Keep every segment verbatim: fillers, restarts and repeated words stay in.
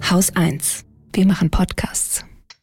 Haus eins. Wir machen Podcasts.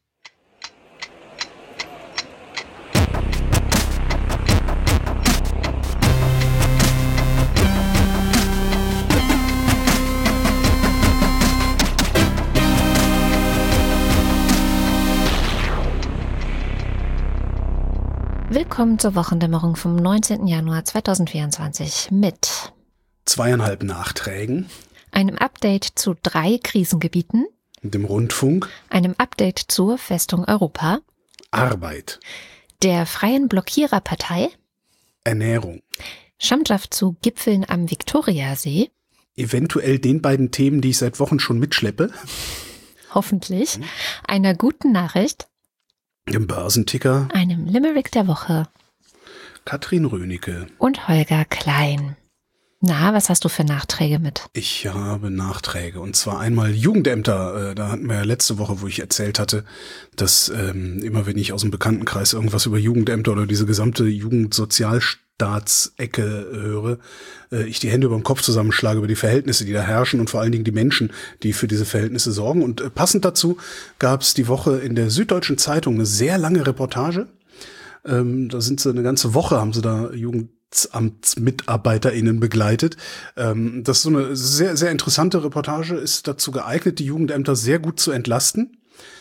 Willkommen zur Wochendämmerung vom neunzehnten Januar zweitausendvierundzwanzig mit zweieinhalb Nachträgen, einem Update zu drei Krisengebieten, dem Rundfunk, einem Update zur Festung Europa, Arbeit, der Freien Blockiererpartei, Ernährung, Schandschaf zu Gipfeln am Viktoriasee, eventuell den beiden Themen, die ich seit Wochen schon mitschleppe, hoffentlich, einer guten Nachricht, dem Börsenticker, einem Limerick der Woche, Katrin Rönecke und Holger Klein. Na, was hast du für Nachträge mit? Ich habe Nachträge und zwar einmal Jugendämter. Da hatten wir ja letzte Woche, wo ich erzählt hatte, dass ähm, immer wenn ich aus dem Bekanntenkreis irgendwas über Jugendämter oder diese gesamte Jugendsozialstaatsecke höre, äh, ich die Hände über dem Kopf zusammenschlage über die Verhältnisse, die da herrschen und vor allen Dingen die Menschen, die für diese Verhältnisse sorgen. Und äh, passend dazu gab es die Woche in der Süddeutschen Zeitung eine sehr lange Reportage. Ähm, da sind sie eine ganze Woche, haben sie da Jugend AmtsmitarbeiterInnen begleitet. Ähm, das ist so eine sehr, sehr interessante Reportage, ist dazu geeignet, die Jugendämter sehr gut zu entlasten.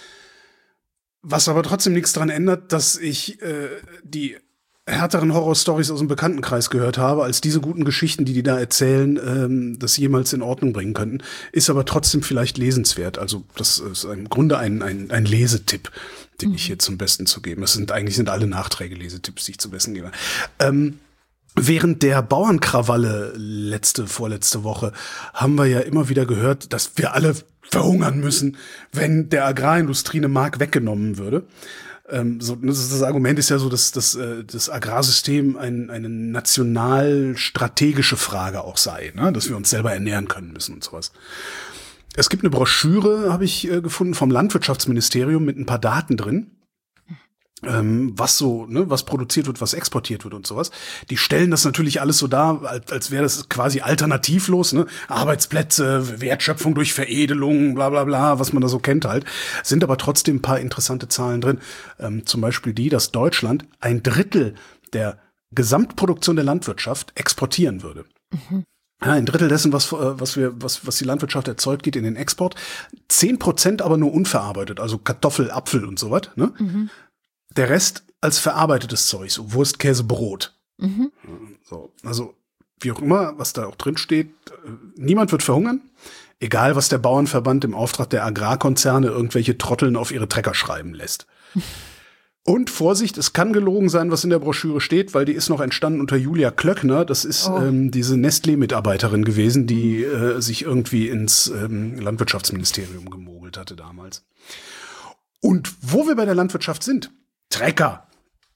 Was aber trotzdem nichts daran ändert, dass ich äh, die härteren Horrorstories aus dem Bekanntenkreis gehört habe, als diese guten Geschichten, die die da erzählen, ähm, das jemals in Ordnung bringen könnten. Ist aber trotzdem vielleicht lesenswert. Also das ist im Grunde ein, ein, ein Lesetipp, den mhm. ich hier zum Besten zu geben. Das sind eigentlich sind alle Nachträge Lesetipps, die ich zum Besten gebe. Ähm, Während der Bauernkrawalle letzte, vorletzte Woche haben wir ja immer wieder gehört, dass wir alle verhungern müssen, wenn der Agrarindustrie eine Mark weggenommen würde. Ähm, so, das, das Argument ist ja so, dass, dass äh, das Agrarsystem ein, eine national-strategische Frage auch sei, ne? Dass wir uns selber ernähren können müssen und sowas. Es gibt eine Broschüre, habe ich äh, gefunden, vom Landwirtschaftsministerium mit ein paar Daten drin. Ähm, was so, ne, was produziert wird, was exportiert wird und sowas. Die stellen das natürlich alles so dar, als, als wäre das quasi alternativlos, ne? Arbeitsplätze, Wertschöpfung durch Veredelung, bla bla bla, was man da so kennt halt. Sind aber trotzdem ein paar interessante Zahlen drin. Ähm, zum Beispiel die, dass Deutschland ein Drittel der Gesamtproduktion der Landwirtschaft exportieren würde. Mhm. Ja, ein Drittel dessen, was, was wir, was, was die Landwirtschaft erzeugt, geht in den Export. Zehn Prozent aber nur unverarbeitet, also Kartoffel, Apfel und so was, ne? Mhm. Der Rest als verarbeitetes Zeug, so Wurst, Käse, Brot. Mhm. So, also wie auch immer, was da auch drin steht, niemand wird verhungern, egal was der Bauernverband im Auftrag der Agrarkonzerne irgendwelche Trotteln auf ihre Trecker schreiben lässt. Und Vorsicht, es kann gelogen sein, was in der Broschüre steht, weil die ist noch entstanden unter Julia Klöckner. Das ist oh. ähm, diese Nestlé-Mitarbeiterin gewesen, die äh, sich irgendwie ins ähm, Landwirtschaftsministerium gemogelt hatte damals. Und wo wir bei der Landwirtschaft sind, Trecker.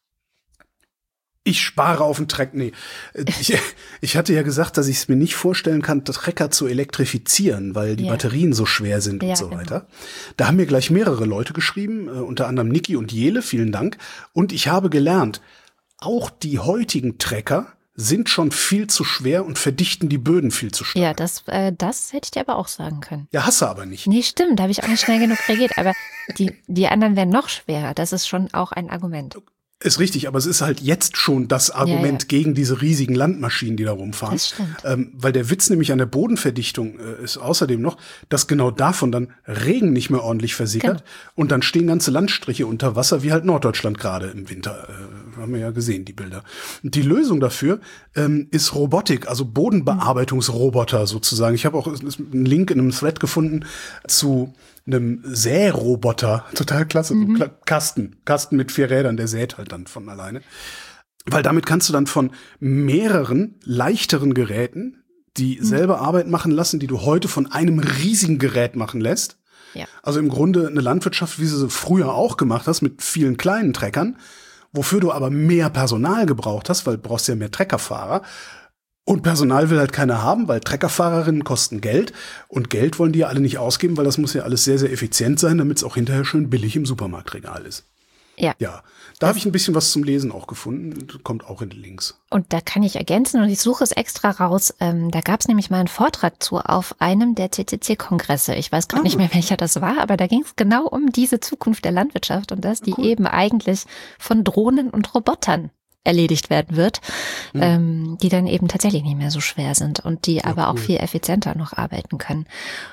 Ich spare auf den Trecker. Nee, ich, ich hatte ja gesagt, dass ich es mir nicht vorstellen kann, Trecker zu elektrifizieren, weil die ja. Batterien so schwer sind ja, und so weiter. Genau. Da haben mir gleich mehrere Leute geschrieben, äh, unter anderem Niki und Jele, vielen Dank. Und ich habe gelernt, auch die heutigen Trecker sind schon viel zu schwer und verdichten die Böden viel zu stark. Ja, das, äh, das hätte ich dir aber auch sagen können. Ja, hast du aber nicht. Nee, stimmt, da habe ich auch nicht schnell genug reagiert. Aber die, die anderen wären noch schwerer. Das ist schon auch ein Argument. Ist richtig, aber es ist halt jetzt schon das Argument ja, ja. gegen diese riesigen Landmaschinen, die da rumfahren. Das stimmt. Ähm, weil der Witz nämlich an der Bodenverdichtung äh, ist außerdem noch, dass genau davon dann Regen nicht mehr ordentlich versickert genau. und dann stehen ganze Landstriche unter Wasser, wie halt Norddeutschland gerade im Winter. Äh, haben wir ja gesehen, die Bilder. Und die Lösung dafür ähm, ist Robotik, also Bodenbearbeitungsroboter sozusagen. Ich habe auch einen Link in einem Thread gefunden zu einem Säroboter, total klasse, mhm. so Kasten, Kasten mit vier Rädern, der sät halt dann von alleine. Weil damit kannst du dann von mehreren leichteren Geräten, die mhm. selber Arbeit machen lassen, die du heute von einem riesigen Gerät machen lässt. Ja. Also im Grunde eine Landwirtschaft, wie du sie früher auch gemacht hast, mit vielen kleinen Treckern, wofür du aber mehr Personal gebraucht hast, weil du brauchst ja mehr Treckerfahrer. Und Personal will halt keiner haben, weil Treckerfahrerinnen kosten Geld. Und Geld wollen die ja alle nicht ausgeben, weil das muss ja alles sehr, sehr effizient sein, damit es auch hinterher schön billig im Supermarktregal ist. Ja. Ja, da habe ich ein bisschen was zum Lesen auch gefunden. Kommt auch in die Links. Und da kann ich ergänzen und ich suche es extra raus. Ähm, da gab es nämlich mal einen Vortrag zu auf einem der C C C-Kongresse. Ich weiß gerade Ah. nicht mehr, welcher das war, aber da ging es genau um diese Zukunft der Landwirtschaft und dass die Cool. eben eigentlich von Drohnen und Robotern erledigt werden wird, Mhm. ähm, die dann eben tatsächlich nicht mehr so schwer sind und die aber auch cool. viel effizienter noch arbeiten können.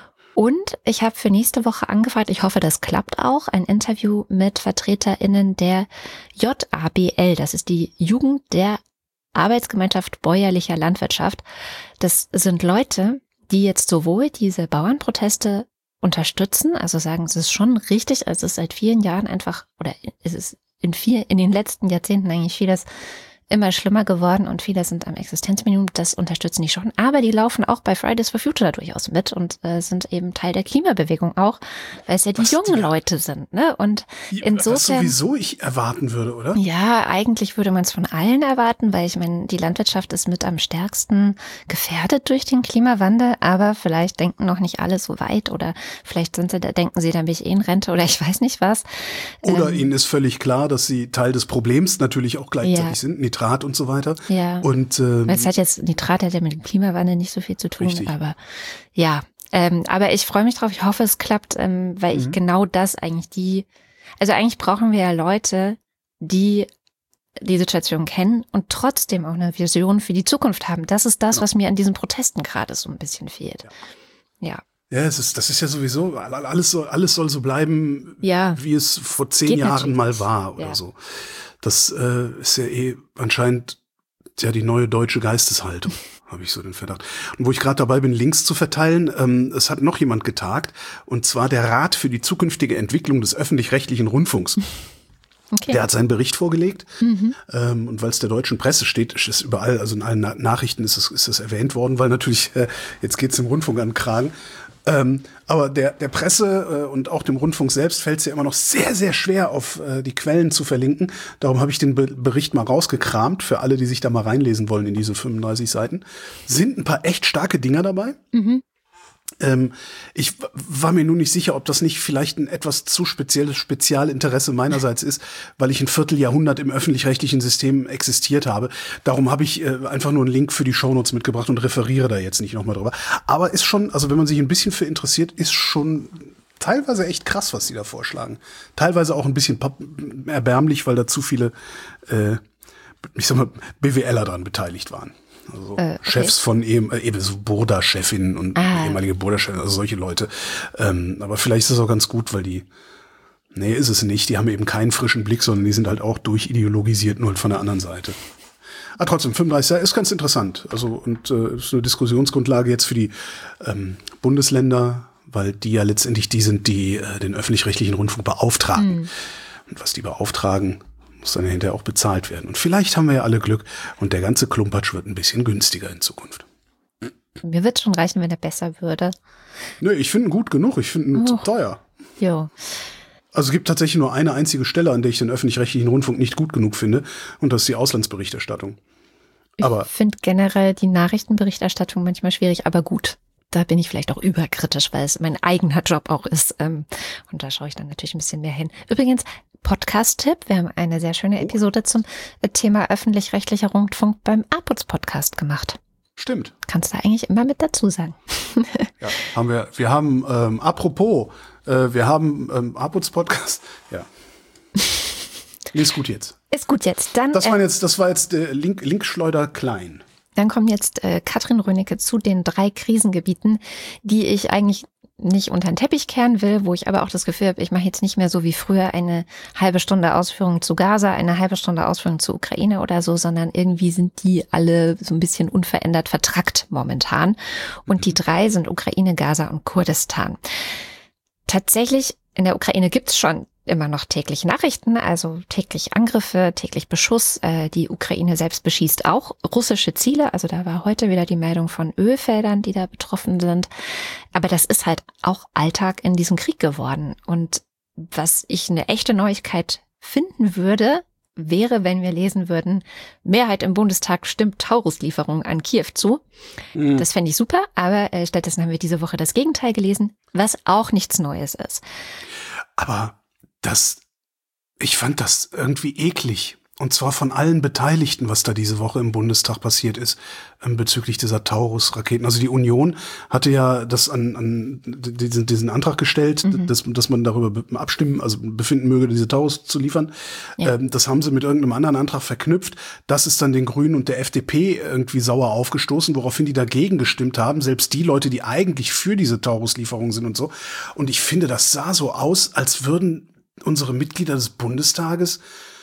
Und ich habe für nächste Woche angefragt, ich hoffe, das klappt auch, ein Interview mit VertreterInnen der J A B L. Das ist die Jugend der Arbeitsgemeinschaft bäuerlicher Landwirtschaft. Das sind Leute, die jetzt sowohl diese Bauernproteste unterstützen, also sagen, es ist schon richtig, also es ist seit vielen Jahren einfach, oder es ist in viel, in den letzten Jahrzehnten eigentlich vieles immer schlimmer geworden und viele sind am Existenzminimum, das unterstützen die schon. Aber die laufen auch bei Fridays for Future durchaus mit und äh, sind eben Teil der Klimabewegung auch, weil es ja die Was jungen die- Leute sind. Ne? Und Was insofern, sowieso ich erwarten würde, oder? ja, eigentlich würde man es von allen erwarten, weil ich meine, die Landwirtschaft ist mit am stärksten gefährdet durch den Klimawandel, aber vielleicht denken noch nicht alle so weit oder vielleicht sind sie, da denken sie, dann bin ich eh in Rente oder ich weiß nicht was. Oder Ähm, ihnen ist völlig klar, dass sie Teil des Problems natürlich auch gleichzeitig Ja. sind, Nitrat und so weiter. Ja. Und ähm, Weil es hat jetzt, Nitrat hat ja mit dem Klimawandel nicht so viel zu tun, Richtig. aber ja, ähm, aber ich freue mich drauf, ich hoffe, es klappt, ähm, weil ich Mhm. genau das eigentlich die, also eigentlich brauchen wir ja Leute, die die Situation kennen und trotzdem auch eine Vision für die Zukunft haben. Das ist das, Genau. was mir an diesen Protesten gerade so ein bisschen fehlt. Ja. ja, es ist, das ist ja sowieso, alles soll, alles soll so bleiben, Ja. wie es vor zehn Geht Jahren natürlich. mal war oder Ja. so. Das äh, ist ja eh anscheinend ja die neue deutsche Geisteshaltung, habe ich so den Verdacht. Und wo ich gerade dabei bin, Links zu verteilen, ähm, es hat noch jemand getagt, und zwar der Rat für die zukünftige Entwicklung des öffentlich-rechtlichen Rundfunks. Okay. Der hat seinen Bericht vorgelegt, Mhm. ähm, und weil es der deutschen Presse steht, ist es überall, also in allen Na- Nachrichten ist es, ist es erwähnt worden, weil natürlich, äh, jetzt geht's dem Rundfunk an den Kragen. Ähm, aber der, der Presse äh, und auch dem Rundfunk selbst fällt es ja immer noch sehr, sehr schwer, auf äh, die Quellen zu verlinken. Darum habe ich den Be- Bericht mal rausgekramt, für alle, die sich da mal reinlesen wollen in diese fünfunddreißig Seiten. Sind ein paar echt starke Dinger dabei. Mhm. Ähm, ich w- war mir nun nicht sicher, ob das nicht vielleicht ein etwas zu spezielles Spezialinteresse meinerseits ist, weil ich ein Vierteljahrhundert im öffentlich-rechtlichen System existiert habe. Darum habe ich äh, einfach nur einen Link für die Shownotes mitgebracht und referiere da jetzt nicht nochmal drüber. Aber ist schon, also wenn man sich ein bisschen für interessiert, ist schon teilweise echt krass, was die da vorschlagen. Teilweise auch ein bisschen pap- erbärmlich, weil da zu viele, äh, ich sag mal, BWLer dran beteiligt waren. Also Äh, okay. Chefs von eben, äh, eben so Burda-Chefinnen und Ah. ehemalige Burda-Chefin, also solche Leute. Ähm, aber vielleicht ist es auch ganz gut, weil die, nee, ist es nicht. Die haben eben keinen frischen Blick, sondern die sind halt auch durchideologisiert, nur halt von der anderen Seite. Aber trotzdem, fünfunddreißig Jahre ist ganz interessant. Also, und äh, ist eine Diskussionsgrundlage jetzt für die ähm, Bundesländer, weil die ja letztendlich die sind, die äh, den öffentlich-rechtlichen Rundfunk beauftragen. Mhm. Und was die beauftragen, muss dann hinterher auch bezahlt werden. Und vielleicht haben wir ja alle Glück und der ganze Klumpatsch wird ein bisschen günstiger in Zukunft. Mir wird schon reichen, wenn er besser würde. Nö, ich finde ihn gut genug. Ich finde ihn zu Oh. teuer. Jo. Also es gibt tatsächlich nur eine einzige Stelle, an der ich den öffentlich-rechtlichen Rundfunk nicht gut genug finde. Und das ist die Auslandsberichterstattung. Aber Ich finde generell die Nachrichtenberichterstattung manchmal schwierig, aber gut. Da bin ich vielleicht auch überkritisch, weil es mein eigener Job auch ist. Ähm, und da schaue ich dann natürlich ein bisschen mehr hin. Übrigens, Podcast-Tipp. Wir haben eine sehr schöne Episode zum Thema öffentlich-rechtlicher Rundfunk beim A P U Z-Podcast gemacht. stimmt. Kannst du eigentlich immer mit dazu sagen. Ja, haben wir. Wir haben, ähm, apropos, äh, wir haben ähm, A P U Z-Podcast. Ja. Nee, ist gut jetzt. Ist gut jetzt. Dann, Das war äh, jetzt, das war jetzt der Link, Linkschleuder klein. dann kommt jetzt äh, Katrin Rönecke zu den drei Krisengebieten, die ich eigentlich nicht unter den Teppich kehren will, wo ich aber auch das Gefühl habe, ich mache jetzt nicht mehr so wie früher eine halbe Stunde Ausführung zu Gaza, eine halbe Stunde Ausführung zur Ukraine oder so, sondern irgendwie sind die alle so ein bisschen unverändert vertrackt momentan. Und die drei sind Ukraine, Gaza und Kurdistan. Tatsächlich, in der Ukraine gibt's schon immer noch täglich Nachrichten, also täglich Angriffe, täglich Beschuss. Äh, die Ukraine selbst beschießt auch russische Ziele. Also da war heute wieder die Meldung von Ölfeldern, die da betroffen sind. Aber das ist halt auch Alltag in diesem Krieg geworden. Und was ich eine echte Neuigkeit finden würde, wäre, wenn wir lesen würden, Mehrheit im Bundestag stimmt Taurus-Lieferungen an Kiew zu. Mhm. Das fände ich super, aber äh, stattdessen haben wir diese Woche das Gegenteil gelesen, was auch nichts Neues ist. Aber das, ich fand das irgendwie eklig. Und zwar von allen Beteiligten, was da diese Woche im Bundestag passiert ist, ähm, bezüglich dieser Taurus-Raketen. Also die Union hatte ja das an, an diesen, diesen Antrag gestellt, mhm. dass, dass man darüber abstimmen, also befinden möge, diese Taurus zu liefern. Ja. Ähm, das haben sie mit irgendeinem anderen Antrag verknüpft. Das ist dann den Grünen und der F D P irgendwie sauer aufgestoßen, woraufhin die dagegen gestimmt haben. Selbst die Leute, die eigentlich für diese Taurus-Lieferung sind und so. Und ich finde, das sah so aus, als würden unsere Mitglieder des Bundestages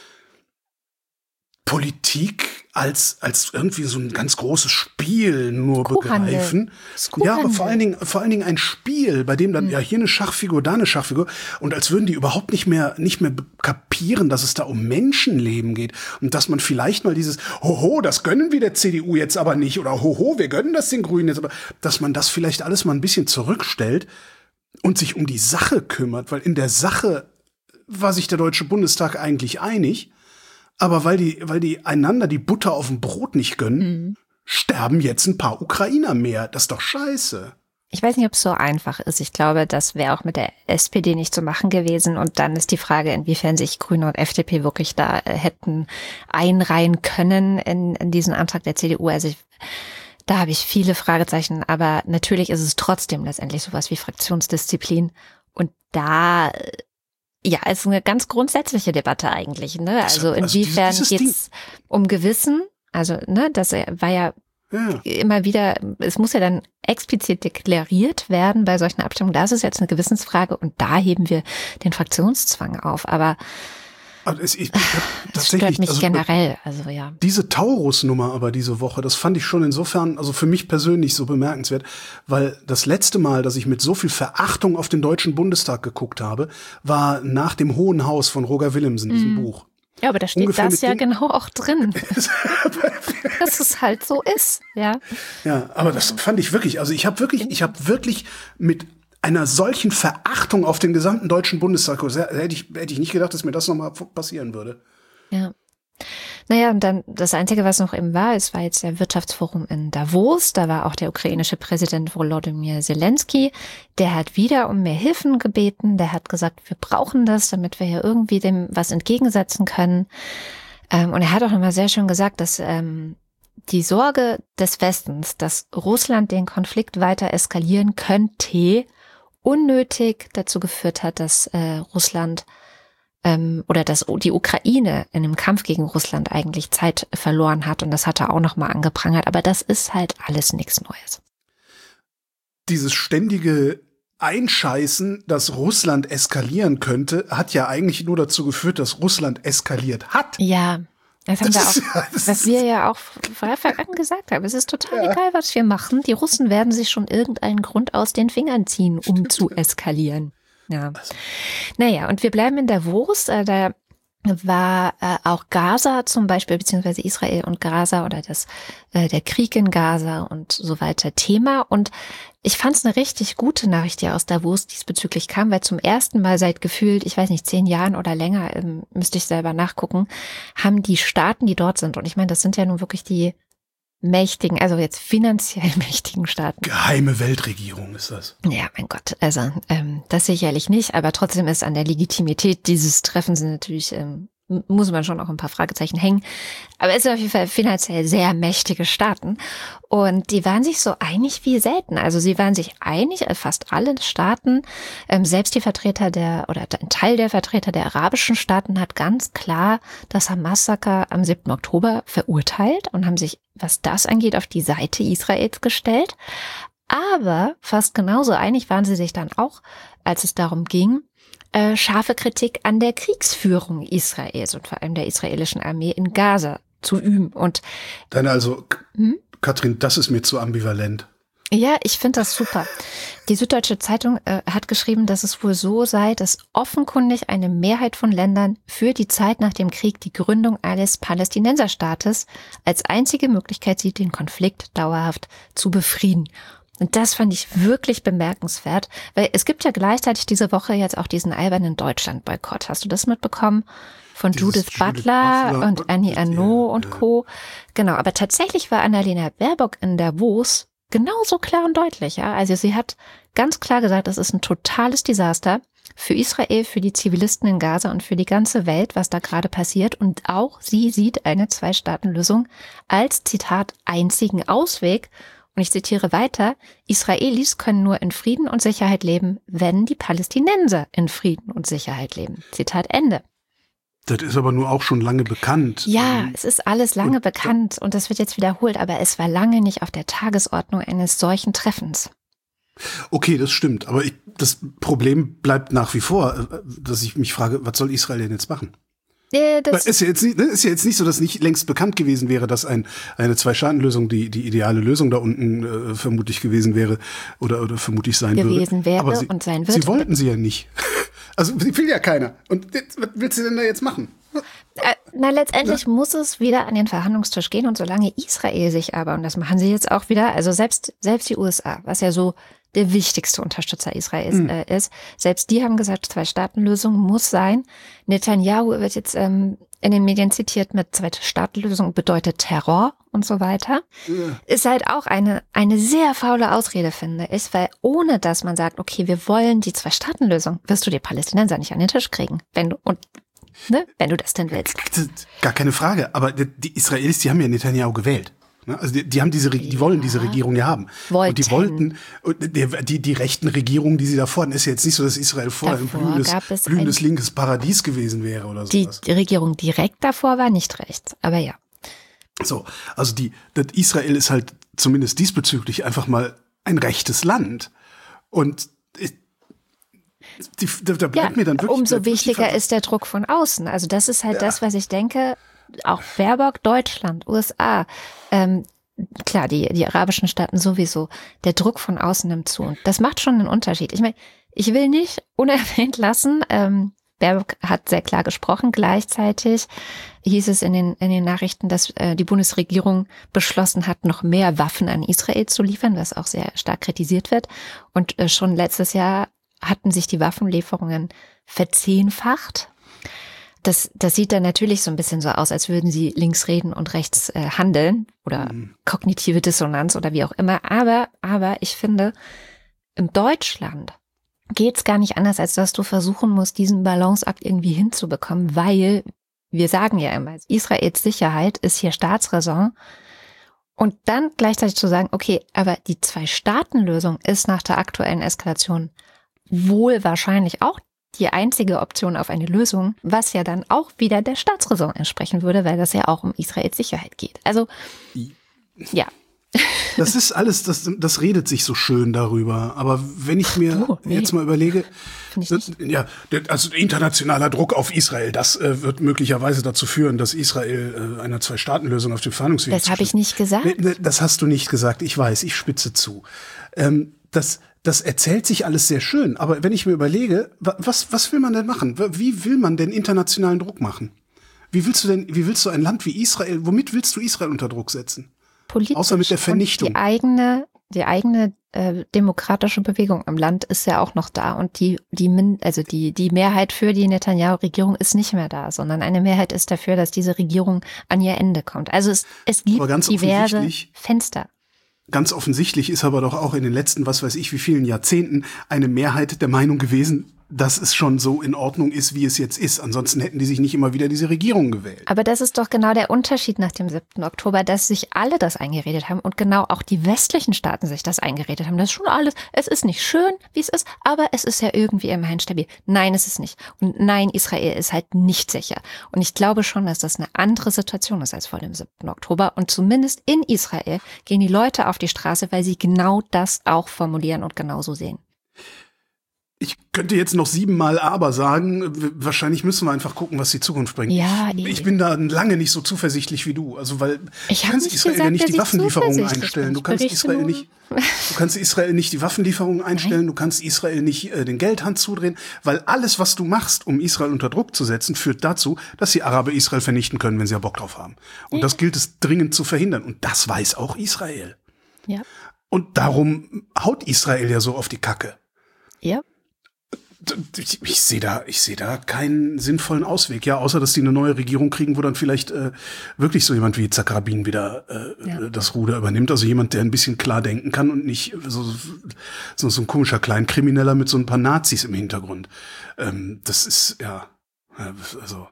Politik als als irgendwie so ein ganz großes Spiel nur Kuhhandel. begreifen. Ja, aber vor allen Dingen vor allen Dingen ein Spiel, bei dem dann mhm. ja hier eine Schachfigur, da eine Schachfigur, und als würden die überhaupt nicht mehr nicht mehr kapieren, dass es da um Menschenleben geht und dass man vielleicht mal dieses Hoho, das gönnen wir der C D U jetzt aber nicht, oder Hoho, wir gönnen das den Grünen jetzt aber, dass man das vielleicht alles mal ein bisschen zurückstellt und sich um die Sache kümmert, weil in der Sache war sich der Deutsche Bundestag eigentlich einig. Aber weil die, weil die einander die Butter auf dem Brot nicht gönnen, mhm. sterben jetzt ein paar Ukrainer mehr. Das ist doch scheiße. Ich weiß nicht, ob es so einfach ist. Ich glaube, das wäre auch mit der S P D nicht zu machen gewesen. Und dann ist die Frage, inwiefern sich Grüne und F D P wirklich da äh, hätten einreihen können in, in diesen Antrag der C D U. Also ich, da habe ich viele Fragezeichen. Aber natürlich ist es trotzdem letztendlich sowas wie Fraktionsdisziplin. Und da... Ja, es ist eine ganz grundsätzliche Debatte eigentlich, ne? Also inwiefern also geht es um Gewissen? Also, ne, das war ja, ja immer wieder, es muss ja dann explizit deklariert werden bei solchen Abstimmungen. Das ist jetzt eine Gewissensfrage und da heben wir den Fraktionszwang auf. Aber Also es, ich, ich das stört mich also, generell, also ja. Diese Taurus-Nummer aber diese Woche, das fand ich schon insofern, also für mich persönlich so bemerkenswert, weil das letzte Mal, dass ich mit so viel Verachtung auf den Deutschen Bundestag geguckt habe, war nach dem Hohen Haus von Roger Willemsen, diesem mm. Buch. Ja, aber da steht Ungefähr das ja genau auch drin, dass es halt so ist, ja. Ja, aber das fand ich wirklich, also ich habe wirklich, ich habe wirklich mit einer solchen Verachtung auf den gesamten Deutschen Bundestag, hätte ich, hätte ich nicht gedacht, dass mir das nochmal passieren würde. Ja. Naja, und dann das Einzige, was noch eben war, es war jetzt der Wirtschaftsforum in Davos, da war auch der ukrainische Präsident Volodymyr Zelensky, der hat wieder um mehr Hilfen gebeten, der hat gesagt, wir brauchen das, damit wir hier irgendwie dem was entgegensetzen können. Und er hat auch nochmal sehr schön gesagt, dass die Sorge des Westens, dass Russland den Konflikt weiter eskalieren könnte, unnötig dazu geführt hat, dass äh, Russland ähm, oder dass die Ukraine in dem Kampf gegen Russland eigentlich Zeit verloren hat. Und das hat er auch nochmal angeprangert. Aber das ist halt alles nichts Neues. Dieses ständige Einscheißen, dass Russland eskalieren könnte, hat ja eigentlich nur dazu geführt, dass Russland eskaliert hat. Ja. Das haben das wir auch, ja, was wir ja auch von Anfang an gesagt haben. Es ist total ja. egal, was wir machen. Die Russen werden sich schon irgendeinen Grund aus den Fingern ziehen, um zu eskalieren. Ja. Also. Naja, und wir bleiben in Davos. Äh, da war äh, auch Gaza zum Beispiel, beziehungsweise Israel und Gaza oder das äh, der Krieg in Gaza und so weiter Thema. Und ich fand es eine richtig gute Nachricht, die aus Davos diesbezüglich kam, weil zum ersten Mal seit gefühlt, ich weiß nicht, zehn Jahren oder länger, ähm, müsste ich selber nachgucken, haben die Staaten, die dort sind, und ich meine, das sind ja nun wirklich die mächtigen, also jetzt finanziell mächtigen Staaten. Geheime Weltregierung ist das. Ja, mein Gott, also ähm, das sicherlich nicht, aber trotzdem ist an der Legitimität dieses Treffens natürlich, ähm, muss man schon auch ein paar Fragezeichen hängen. Aber es sind auf jeden Fall finanziell sehr mächtige Staaten. Und die waren sich so einig wie selten. Also sie waren sich einig, fast alle Staaten, ähm, selbst die Vertreter der, oder ein Teil der Vertreter der arabischen Staaten hat ganz klar das Hamas-Massaker am siebten Oktober verurteilt und haben sich, was das angeht, auf die Seite Israels gestellt. Aber fast genauso einig waren sie sich dann auch, als es darum ging, Äh, scharfe Kritik an der Kriegsführung Israels und vor allem der israelischen Armee in Gaza zu üben. Und dann also, hm? Katrin, das ist mir zu ambivalent. Ja, ich finde das super. Die Süddeutsche Zeitung äh, hat geschrieben, dass es wohl so sei, dass offenkundig eine Mehrheit von Ländern für die Zeit nach dem Krieg die Gründung eines Palästinenserstaates als einzige Möglichkeit sieht, den Konflikt dauerhaft zu befrieden. Und das fand ich wirklich bemerkenswert, weil es gibt ja gleichzeitig diese Woche jetzt auch diesen albernen Deutschland-Boykott. Hast du das mitbekommen? Von Judith, Judith Butler, Butler und, und Annie Arnaud und Co. Genau, aber tatsächlich war Annalena Baerbock in Davos genauso klar und deutlich. Ja, also sie hat ganz klar gesagt, das ist ein totales Desaster. für Israel, für die Zivilisten in Gaza und für die ganze Welt, was da gerade passiert. Und auch sie sieht eine Zwei-Staaten-Lösung als, Zitat, einzigen Ausweg. Und ich zitiere weiter, Israelis können nur in Frieden und Sicherheit leben, wenn die Palästinenser in Frieden und Sicherheit leben. Zitat Ende. Das ist aber nur auch schon lange bekannt. Ja, es ist alles lange und, bekannt und das wird jetzt wiederholt, aber es war lange nicht auf der Tagesordnung eines solchen Treffens. Okay, das stimmt, aber ich, das Problem bleibt nach wie vor, dass ich mich frage, was soll Israel denn jetzt machen? Äh, das ist ja jetzt nicht, ist ja jetzt nicht so, dass nicht längst bekannt gewesen wäre, dass ein, eine Zwei-Staaten-Lösung die, die ideale Lösung da unten äh, vermutlich gewesen wäre oder, oder vermutlich sein gewesen würde. Gewesen wäre aber sie, und sein wird. Sie wollten sie ja nicht. Also sie will ja keiner. Und jetzt, was willst du denn da jetzt machen? Äh, na, letztendlich ja. muss es wieder an den Verhandlungstisch gehen und solange Israel sich aber, und das machen sie jetzt auch wieder, also selbst, selbst die U S A, was ja so der wichtigste Unterstützer Israels mhm. äh, ist, selbst die haben gesagt, Zwei-Staaten-Lösung muss sein. Netanyahu wird jetzt ähm, in den Medien zitiert mit Zwei-Staaten-Lösung bedeutet Terror und so weiter. Ja. Ist halt auch eine, eine sehr faule Ausrede, finde ich, weil ohne dass man sagt, okay, wir wollen die Zwei-Staaten-Lösung, wirst du die Palästinenser nicht an den Tisch kriegen, wenn du, und Ne? Wenn du das denn willst. Gar keine Frage. Aber die Israelis, die haben ja Netanyahu gewählt. Also die, die haben diese, die wollen diese Regierung ja haben. Wollten. Und die wollten, die, die, die rechten Regierungen, die sie da fordern, ist ja jetzt nicht so, dass Israel vorher ein blühendes, blühendes linkes Paradies gewesen wäre oder sowas. Die, die Regierung direkt davor war nicht rechts, aber ja. So, also die, das Israel ist halt zumindest diesbezüglich einfach mal ein rechtes Land. Und ich, Die, da, da bleibt ja, mir dann wirklich, umso wichtiger ist der Druck von außen. Also das ist halt ja. das, was ich denke, auch Baerbock, Deutschland, U S A, ähm, klar, die, die arabischen Staaten sowieso, der Druck von außen nimmt zu. Und das macht schon einen Unterschied. Ich meine, ich will nicht unerwähnt lassen, ähm, Baerbock hat sehr klar gesprochen. Gleichzeitig hieß es in den, in den Nachrichten, dass äh, die Bundesregierung beschlossen hat, noch mehr Waffen an Israel zu liefern, was auch sehr stark kritisiert wird. Und äh, schon letztes Jahr hatten sich die Waffenlieferungen verzehnfacht. Das, das sieht dann natürlich so ein bisschen so aus, als würden sie links reden und rechts äh, handeln oder mhm. kognitive Dissonanz oder wie auch immer. Aber, aber ich finde, in Deutschland geht es gar nicht anders, als dass du versuchen musst, diesen Balanceakt irgendwie hinzubekommen, weil wir sagen ja immer, Israels Sicherheit ist hier Staatsräson. Und dann gleichzeitig zu sagen, okay, aber die Zwei-Staaten-Lösung ist nach der aktuellen Eskalation wohl wahrscheinlich auch die einzige Option auf eine Lösung, was ja dann auch wieder der Staatsräson entsprechen würde, weil das ja auch um Israels Sicherheit geht. Also, ja. Das ist alles, das, das redet sich so schön darüber. Aber wenn ich mir oh, nee. jetzt mal überlege, das, ja, also internationaler Druck auf Israel, das äh, wird möglicherweise dazu führen, dass Israel äh, einer Zwei-Staaten-Lösung auf dem Verhandlungsweg Das habe ich nicht gesagt. Nee, nee, das hast du nicht gesagt. Ich weiß, ich spitze zu. Ähm, das Das erzählt sich alles sehr schön, aber wenn ich mir überlege, was, was will man denn machen? Wie will man denn internationalen Druck machen? Wie willst du denn, wie willst du ein Land wie Israel, womit willst du Israel unter Druck setzen? Politisch. Außer mit der Vernichtung. Die eigene, die eigene äh, demokratische Bewegung im Land ist ja auch noch da und die, die, also die, die Mehrheit für die Netanyahu-Regierung ist nicht mehr da, sondern eine Mehrheit ist dafür, dass diese Regierung an ihr Ende kommt. Also es, es gibt diverse Fenster. Ganz offensichtlich ist aber doch auch in den letzten, was weiß ich, wie vielen Jahrzehnten eine Mehrheit der Meinung gewesen, dass es schon so in Ordnung ist, wie es jetzt ist. Ansonsten hätten die sich nicht immer wieder diese Regierung gewählt. Aber das ist doch genau der Unterschied nach dem siebten Oktober, dass sich alle das eingeredet haben und genau auch die westlichen Staaten sich das eingeredet haben. Das ist schon alles, es ist nicht schön, wie es ist, aber es ist ja irgendwie immerhin stabil. Nein, es ist nicht. Und nein, Israel ist halt nicht sicher. Und ich glaube schon, dass das eine andere Situation ist als vor dem siebten Oktober. Und zumindest in Israel gehen die Leute auf die Straße, weil sie genau das auch formulieren und genauso sehen. Ich könnte jetzt noch siebenmal aber sagen, wahrscheinlich müssen wir einfach gucken, was die Zukunft bringt. Ja, ich, ich bin da lange nicht so zuversichtlich wie du. Also weil ich du kannst Israel gesagt, ja nicht die Waffenlieferungen einstellen. Du kannst Israel nur. nicht, du kannst Israel nicht die Waffenlieferungen einstellen. Nein. Du kannst Israel nicht äh, den Geldhand zudrehen, weil alles, was du machst, um Israel unter Druck zu setzen, führt dazu, dass die Araber Israel vernichten können, wenn sie ja Bock drauf haben. Und ja. das gilt es dringend zu verhindern. Und das weiß auch Israel. Ja. Und darum haut Israel ja so auf die Kacke. Ja. Ich, ich sehe da, ich sehe da keinen sinnvollen Ausweg, ja, außer dass die eine neue Regierung kriegen, wo dann vielleicht äh, wirklich so jemand wie Yitzhak Rabin wieder äh, ja. das Ruder übernimmt. Also jemand, der ein bisschen klar denken kann und nicht so so, so ein komischer Kleinkrimineller mit so ein paar Nazis im Hintergrund. Ähm, das ist ja, also.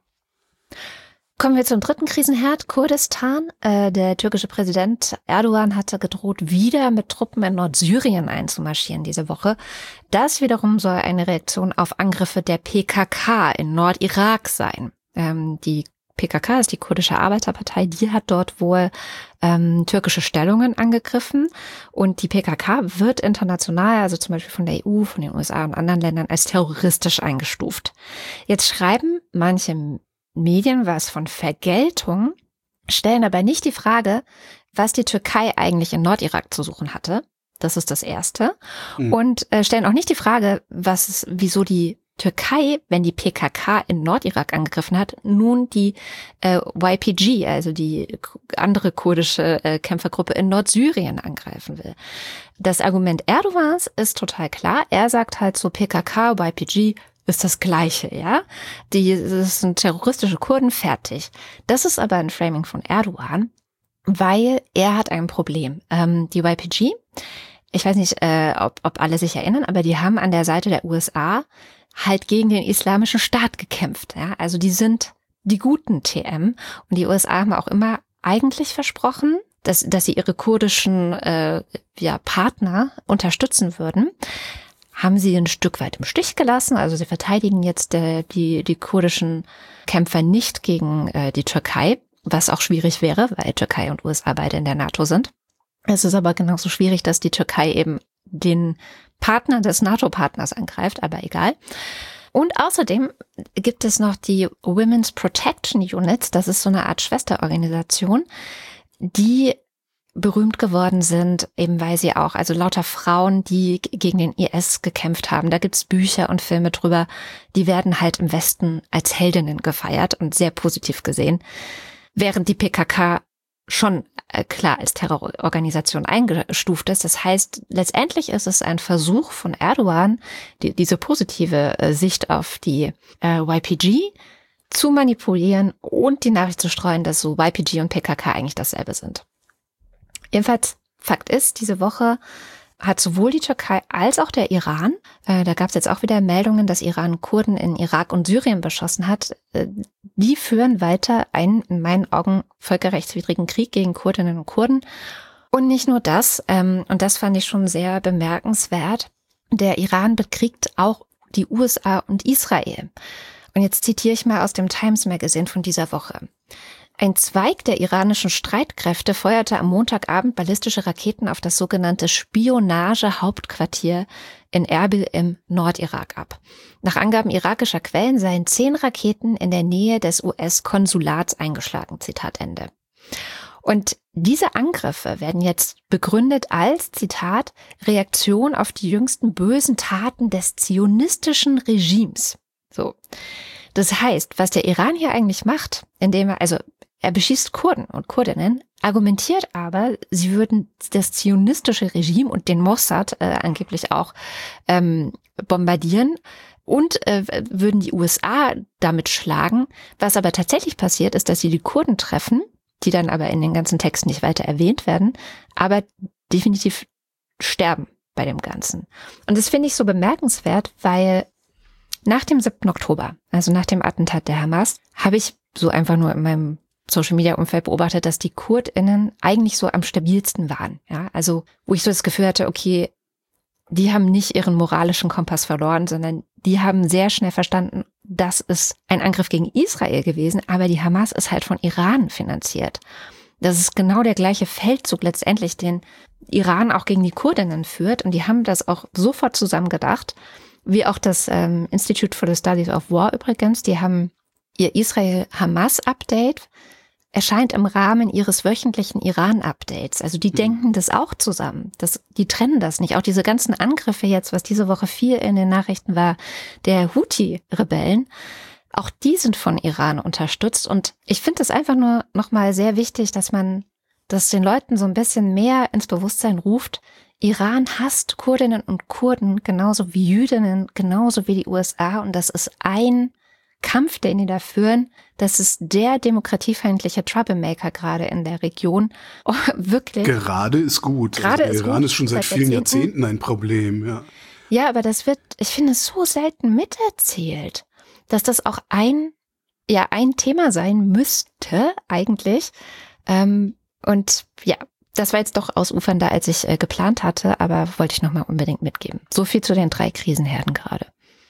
Kommen wir zum dritten Krisenherd, Kurdistan. Äh, der türkische Präsident Erdogan hatte gedroht, wieder mit Truppen in Nordsyrien einzumarschieren diese Woche. Das wiederum soll eine Reaktion auf Angriffe der P K K in Nordirak sein. Ähm, die P K K ist die kurdische Arbeiterpartei, die hat dort wohl ähm, türkische Stellungen angegriffen. Und die P K K wird international, also zum Beispiel von der E U, von den U S A und anderen Ländern, als terroristisch eingestuft. Jetzt schreiben manche Medien was von Vergeltung, stellen aber nicht die Frage, was die Türkei eigentlich in Nordirak zu suchen hatte. Das ist das Erste. Mhm. Und äh, stellen auch nicht die Frage, was es, wieso die Türkei, wenn die P K K in Nordirak angegriffen hat, nun die äh, Y P G, also die andere kurdische äh, Kämpfergruppe in Nordsyrien angreifen will. Das Argument Erdogans ist total klar. Er sagt halt so, P K K, Y P G, ist das Gleiche, ja? Die, das sind terroristische Kurden, fertig. Das ist aber ein Framing von Erdogan, weil er hat ein Problem. Ähm, die Y P G, ich weiß nicht, äh, ob, ob alle sich erinnern, aber die haben an der Seite der U S A halt gegen den Islamischen Staat gekämpft, ja? Also die sind die guten T M und die U S A haben auch immer eigentlich versprochen, dass, dass sie ihre kurdischen äh, ja, Partner unterstützen würden. Haben sie ein Stück weit im Stich gelassen. Also sie verteidigen jetzt äh, die die kurdischen Kämpfer nicht gegen äh, die Türkei, was auch schwierig wäre, weil Türkei und U S A beide in der NATO sind. Es ist aber genauso schwierig, dass die Türkei eben den Partner des NATO-Partners angreift, aber egal. Und außerdem gibt es noch die Women's Protection Units, das ist so eine Art Schwesterorganisation, die berühmt geworden sind, eben weil sie auch, also lauter Frauen, die gegen den I S gekämpft haben, da gibt's Bücher und Filme drüber, die werden halt im Westen als Heldinnen gefeiert und sehr positiv gesehen, während die P K K schon äh, klar als Terrororganisation eingestuft ist. Das heißt, letztendlich ist es ein Versuch von Erdogan, die, diese positive äh, Sicht auf die äh, Y P G zu manipulieren und die Nachricht zu streuen, dass so Y P G und P K K eigentlich dasselbe sind. Jedenfalls, Fakt ist, diese Woche hat sowohl die Türkei als auch der Iran, äh, da gab es jetzt auch wieder Meldungen, dass Iran Kurden in Irak und Syrien beschossen hat, äh, die führen weiter einen, in meinen Augen, völkerrechtswidrigen Krieg gegen Kurdinnen und Kurden. Und nicht nur das, ähm, und das fand ich schon sehr bemerkenswert, der Iran bekriegt auch die U S A und Israel. Und jetzt zitiere ich mal aus dem Times Magazine von dieser Woche. Ein Zweig der iranischen Streitkräfte feuerte am Montagabend ballistische Raketen auf das sogenannte Spionage-Hauptquartier in Erbil im Nordirak ab. Nach Angaben irakischer Quellen seien zehn Raketen in der Nähe des U S-Konsulats eingeschlagen. Zitat Ende. Und diese Angriffe werden jetzt begründet als, Zitat, Reaktion auf die jüngsten bösen Taten des zionistischen Regimes. So. Das heißt, was der Iran hier eigentlich macht, indem er, also er beschießt Kurden und Kurdinnen, argumentiert aber, sie würden das zionistische Regime und den Mossad äh, angeblich auch ähm, bombardieren und äh, würden die U S A damit schlagen. Was aber tatsächlich passiert, ist, dass sie die Kurden treffen, die dann aber in den ganzen Texten nicht weiter erwähnt werden, aber definitiv sterben bei dem Ganzen. Und das finde ich so bemerkenswert, weil nach dem siebten Oktober, also nach dem Attentat der Hamas, habe ich so einfach nur in meinem Social-Media-Umfeld beobachtet, dass die KurdInnen eigentlich so am stabilsten waren. Ja, also wo ich so das Gefühl hatte, okay, die haben nicht ihren moralischen Kompass verloren, sondern die haben sehr schnell verstanden, das ist ein Angriff gegen Israel gewesen, aber die Hamas ist halt von Iran finanziert. Das ist genau der gleiche Feldzug letztendlich, den Iran auch gegen die KurdInnen führt. Und die haben das auch sofort zusammengedacht, wie auch das ähm, Institute for the Studies of War übrigens. Die haben ihr Israel-Hamas-Update, erscheint im Rahmen ihres wöchentlichen Iran-Updates. Also die mhm. denken das auch zusammen. Das, die trennen das nicht. Auch diese ganzen Angriffe jetzt, was diese Woche viel in den Nachrichten war, der Houthi-Rebellen, auch die sind von Iran unterstützt. Und ich finde es einfach nur nochmal sehr wichtig, dass man das den Leuten so ein bisschen mehr ins Bewusstsein ruft. Iran hasst Kurdinnen und Kurden genauso wie Jüdinnen, genauso wie die U S A. Und das ist ein Kampf, den die da führen. Das ist der demokratiefeindliche Troublemaker gerade in der Region. Oh, wirklich. Gerade ist gut. Gerade also ist Iran gut, ist schon seit, seit vielen Jahrzehnten. Jahrzehnten ein Problem, ja. Ja, aber das wird, ich finde, so selten miterzählt, dass das auch ein, ja, ein Thema sein müsste eigentlich. Ähm, und ja, das war jetzt doch ausufernder, als ich äh, geplant hatte, aber wollte ich nochmal unbedingt mitgeben. So viel zu den drei Krisenherden gerade.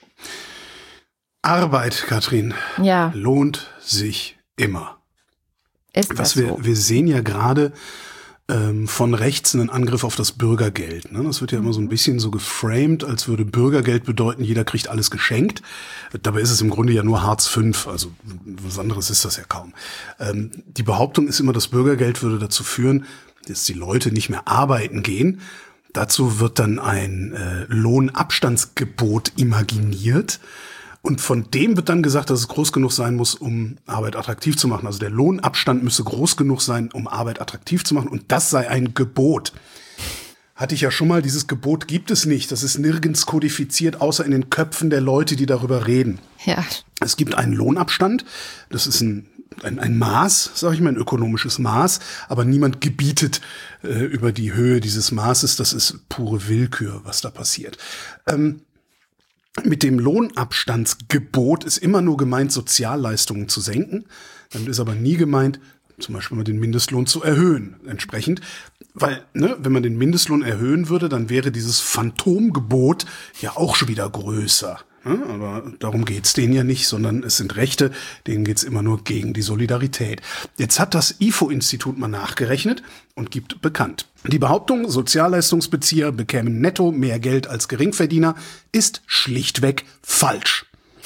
Arbeit, Katrin, Ja, lohnt sich immer. ist das Was wir, so? wir sehen ja gerade ähm, von rechts einen Angriff auf das Bürgergeld. Ne? Das wird ja immer so ein bisschen so geframed, als würde Bürgergeld bedeuten, jeder kriegt alles geschenkt. Dabei ist es im Grunde ja nur Hartz fünf, also was anderes ist das ja kaum. Ähm, die Behauptung ist immer, das Bürgergeld würde dazu führen, dass die Leute nicht mehr arbeiten gehen. Dazu wird dann ein äh, Lohnabstandsgebot imaginiert. Und von dem wird dann gesagt, dass es groß genug sein muss, um Arbeit attraktiv zu machen. Also der Lohnabstand müsse groß genug sein, um Arbeit attraktiv zu machen. Und das sei ein Gebot. Hatte ich ja schon mal, dieses Gebot gibt es nicht. Das ist nirgends kodifiziert, außer in den Köpfen der Leute, die darüber reden. Ja. Es gibt einen Lohnabstand. Das ist ein Ein, ein Maß, sage ich mal, ein ökonomisches Maß, aber niemand gebietet äh, über die Höhe dieses Maßes. Das ist pure Willkür, was da passiert. Ähm, mit dem Lohnabstandsgebot ist immer nur gemeint, Sozialleistungen zu senken. Damit ist aber nie gemeint, zum Beispiel mal den Mindestlohn zu erhöhen, entsprechend. Weil, ne, wenn man den Mindestlohn erhöhen würde, dann wäre dieses Phantomgebot ja auch schon wieder größer. Ja, aber darum geht's denen ja nicht, sondern es sind Rechte, denen geht's immer nur gegen die Solidarität. Jetzt hat das I F O-Institut mal nachgerechnet und gibt bekannt. Die Behauptung, Sozialleistungsbezieher bekämen netto mehr Geld als Geringverdiener, ist schlichtweg falsch.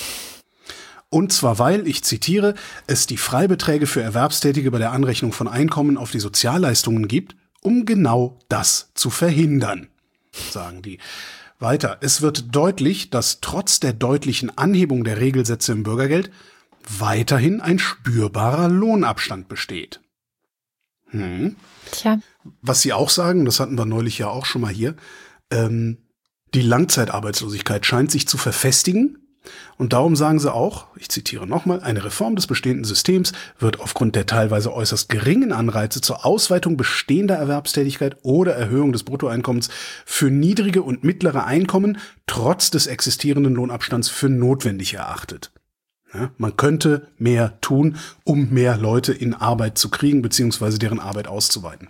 Und zwar weil, ich zitiere, es die Freibeträge für Erwerbstätige bei der Anrechnung von Einkommen auf die Sozialleistungen gibt, um genau das zu verhindern, sagen die. Weiter, es wird deutlich, dass trotz der deutlichen Anhebung der Regelsätze im Bürgergeld weiterhin ein spürbarer Lohnabstand besteht. Hm. Tja. Was sie auch sagen, das hatten wir neulich ja auch schon mal hier, ähm, die Langzeitarbeitslosigkeit scheint sich zu verfestigen. Und darum sagen sie auch, ich zitiere nochmal, eine Reform des bestehenden Systems wird aufgrund der teilweise äußerst geringen Anreize zur Ausweitung bestehender Erwerbstätigkeit oder Erhöhung des Bruttoeinkommens für niedrige und mittlere Einkommen trotz des existierenden Lohnabstands für notwendig erachtet. Ja, man könnte mehr tun, um mehr Leute in Arbeit zu kriegen, beziehungsweise deren Arbeit auszuweiten.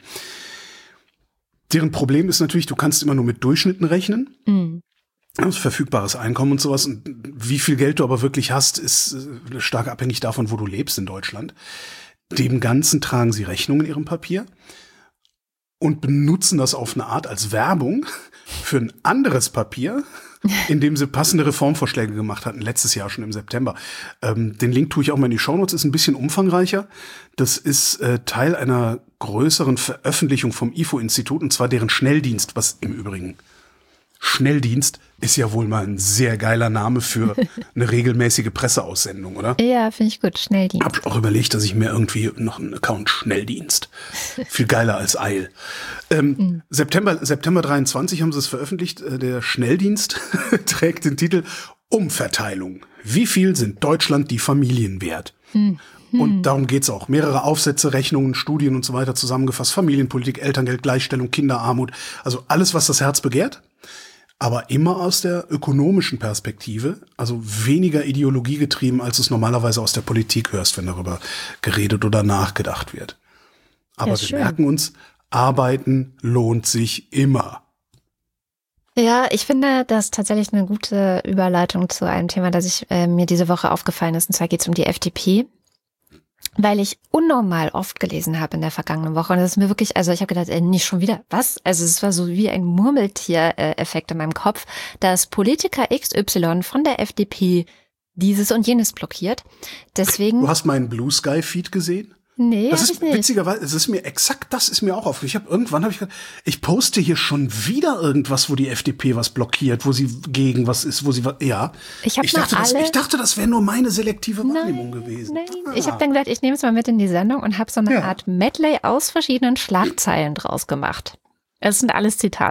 Deren Problem ist natürlich, du kannst immer nur mit Durchschnitten rechnen. Mhm. Das verfügbares Einkommen und sowas. Und wie viel Geld du aber wirklich hast, ist stark abhängig davon, wo du lebst in Deutschland. Dem Ganzen tragen sie Rechnung in ihrem Papier und benutzen das auf eine Art als Werbung für ein anderes Papier, in dem sie passende Reformvorschläge gemacht hatten, letztes Jahr schon im September. Ähm, den Link tue ich auch mal in die Shownotes, ist ein bisschen umfangreicher. Das ist äh, Teil einer größeren Veröffentlichung vom I F O-Institut, und zwar deren Schnelldienst, was im Übrigen Schnelldienst ist ja wohl mal ein sehr geiler Name für eine regelmäßige Presseaussendung, oder? Ja, finde ich gut. Schnelldienst. Hab auch überlegt, dass ich mir irgendwie noch einen Account Schnelldienst. Viel geiler als Eil. Ähm, mhm. September, September dreiundzwanzig haben sie es veröffentlicht. Der Schnelldienst trägt den Titel Umverteilung. Wie viel sind Deutschland die Familien wert? Mhm. Und darum geht's auch. Mehrere Aufsätze, Rechnungen, Studien und so weiter zusammengefasst. Familienpolitik, Elterngeld, Gleichstellung, Kinderarmut. Also alles, was das Herz begehrt. Aber immer aus der ökonomischen Perspektive, also weniger ideologiegetrieben, als du es normalerweise aus der Politik hörst, wenn darüber geredet oder nachgedacht wird. Aber ja, wir schön. merken uns, Arbeiten lohnt sich immer. Ja, ich finde, das ist tatsächlich eine gute Überleitung zu einem Thema, das ich, äh, mir diese Woche aufgefallen ist. Und zwar geht es um die F D P. Weil ich unnormal oft gelesen habe in der vergangenen Woche. Und das ist mir wirklich, also ich habe gedacht, ey, nicht schon wieder, was? Also es war so wie ein Murmeltier-Effekt in meinem Kopf, dass Politiker X Y von der F D P dieses und jenes blockiert. Deswegen. Du hast meinen Blue Sky Feed gesehen? Nee, das hab ist ich nicht. Witzigerweise, es ist mir exakt das ist mir auch aufgefallen. Ich habe irgendwann habe ich gedacht, ich poste hier schon wieder irgendwas, wo die F D P was blockiert, wo sie gegen was ist, wo sie was ja. Ich, hab ich dachte, mal das, alle ich dachte, das wäre nur meine selektive Wahrnehmung nein, gewesen. Nein, ah. ich habe dann gedacht, ich nehme es mal mit in die Sendung und habe so eine ja. Art Medley aus verschiedenen Schlagzeilen draus gemacht. Es sind alles Zitate.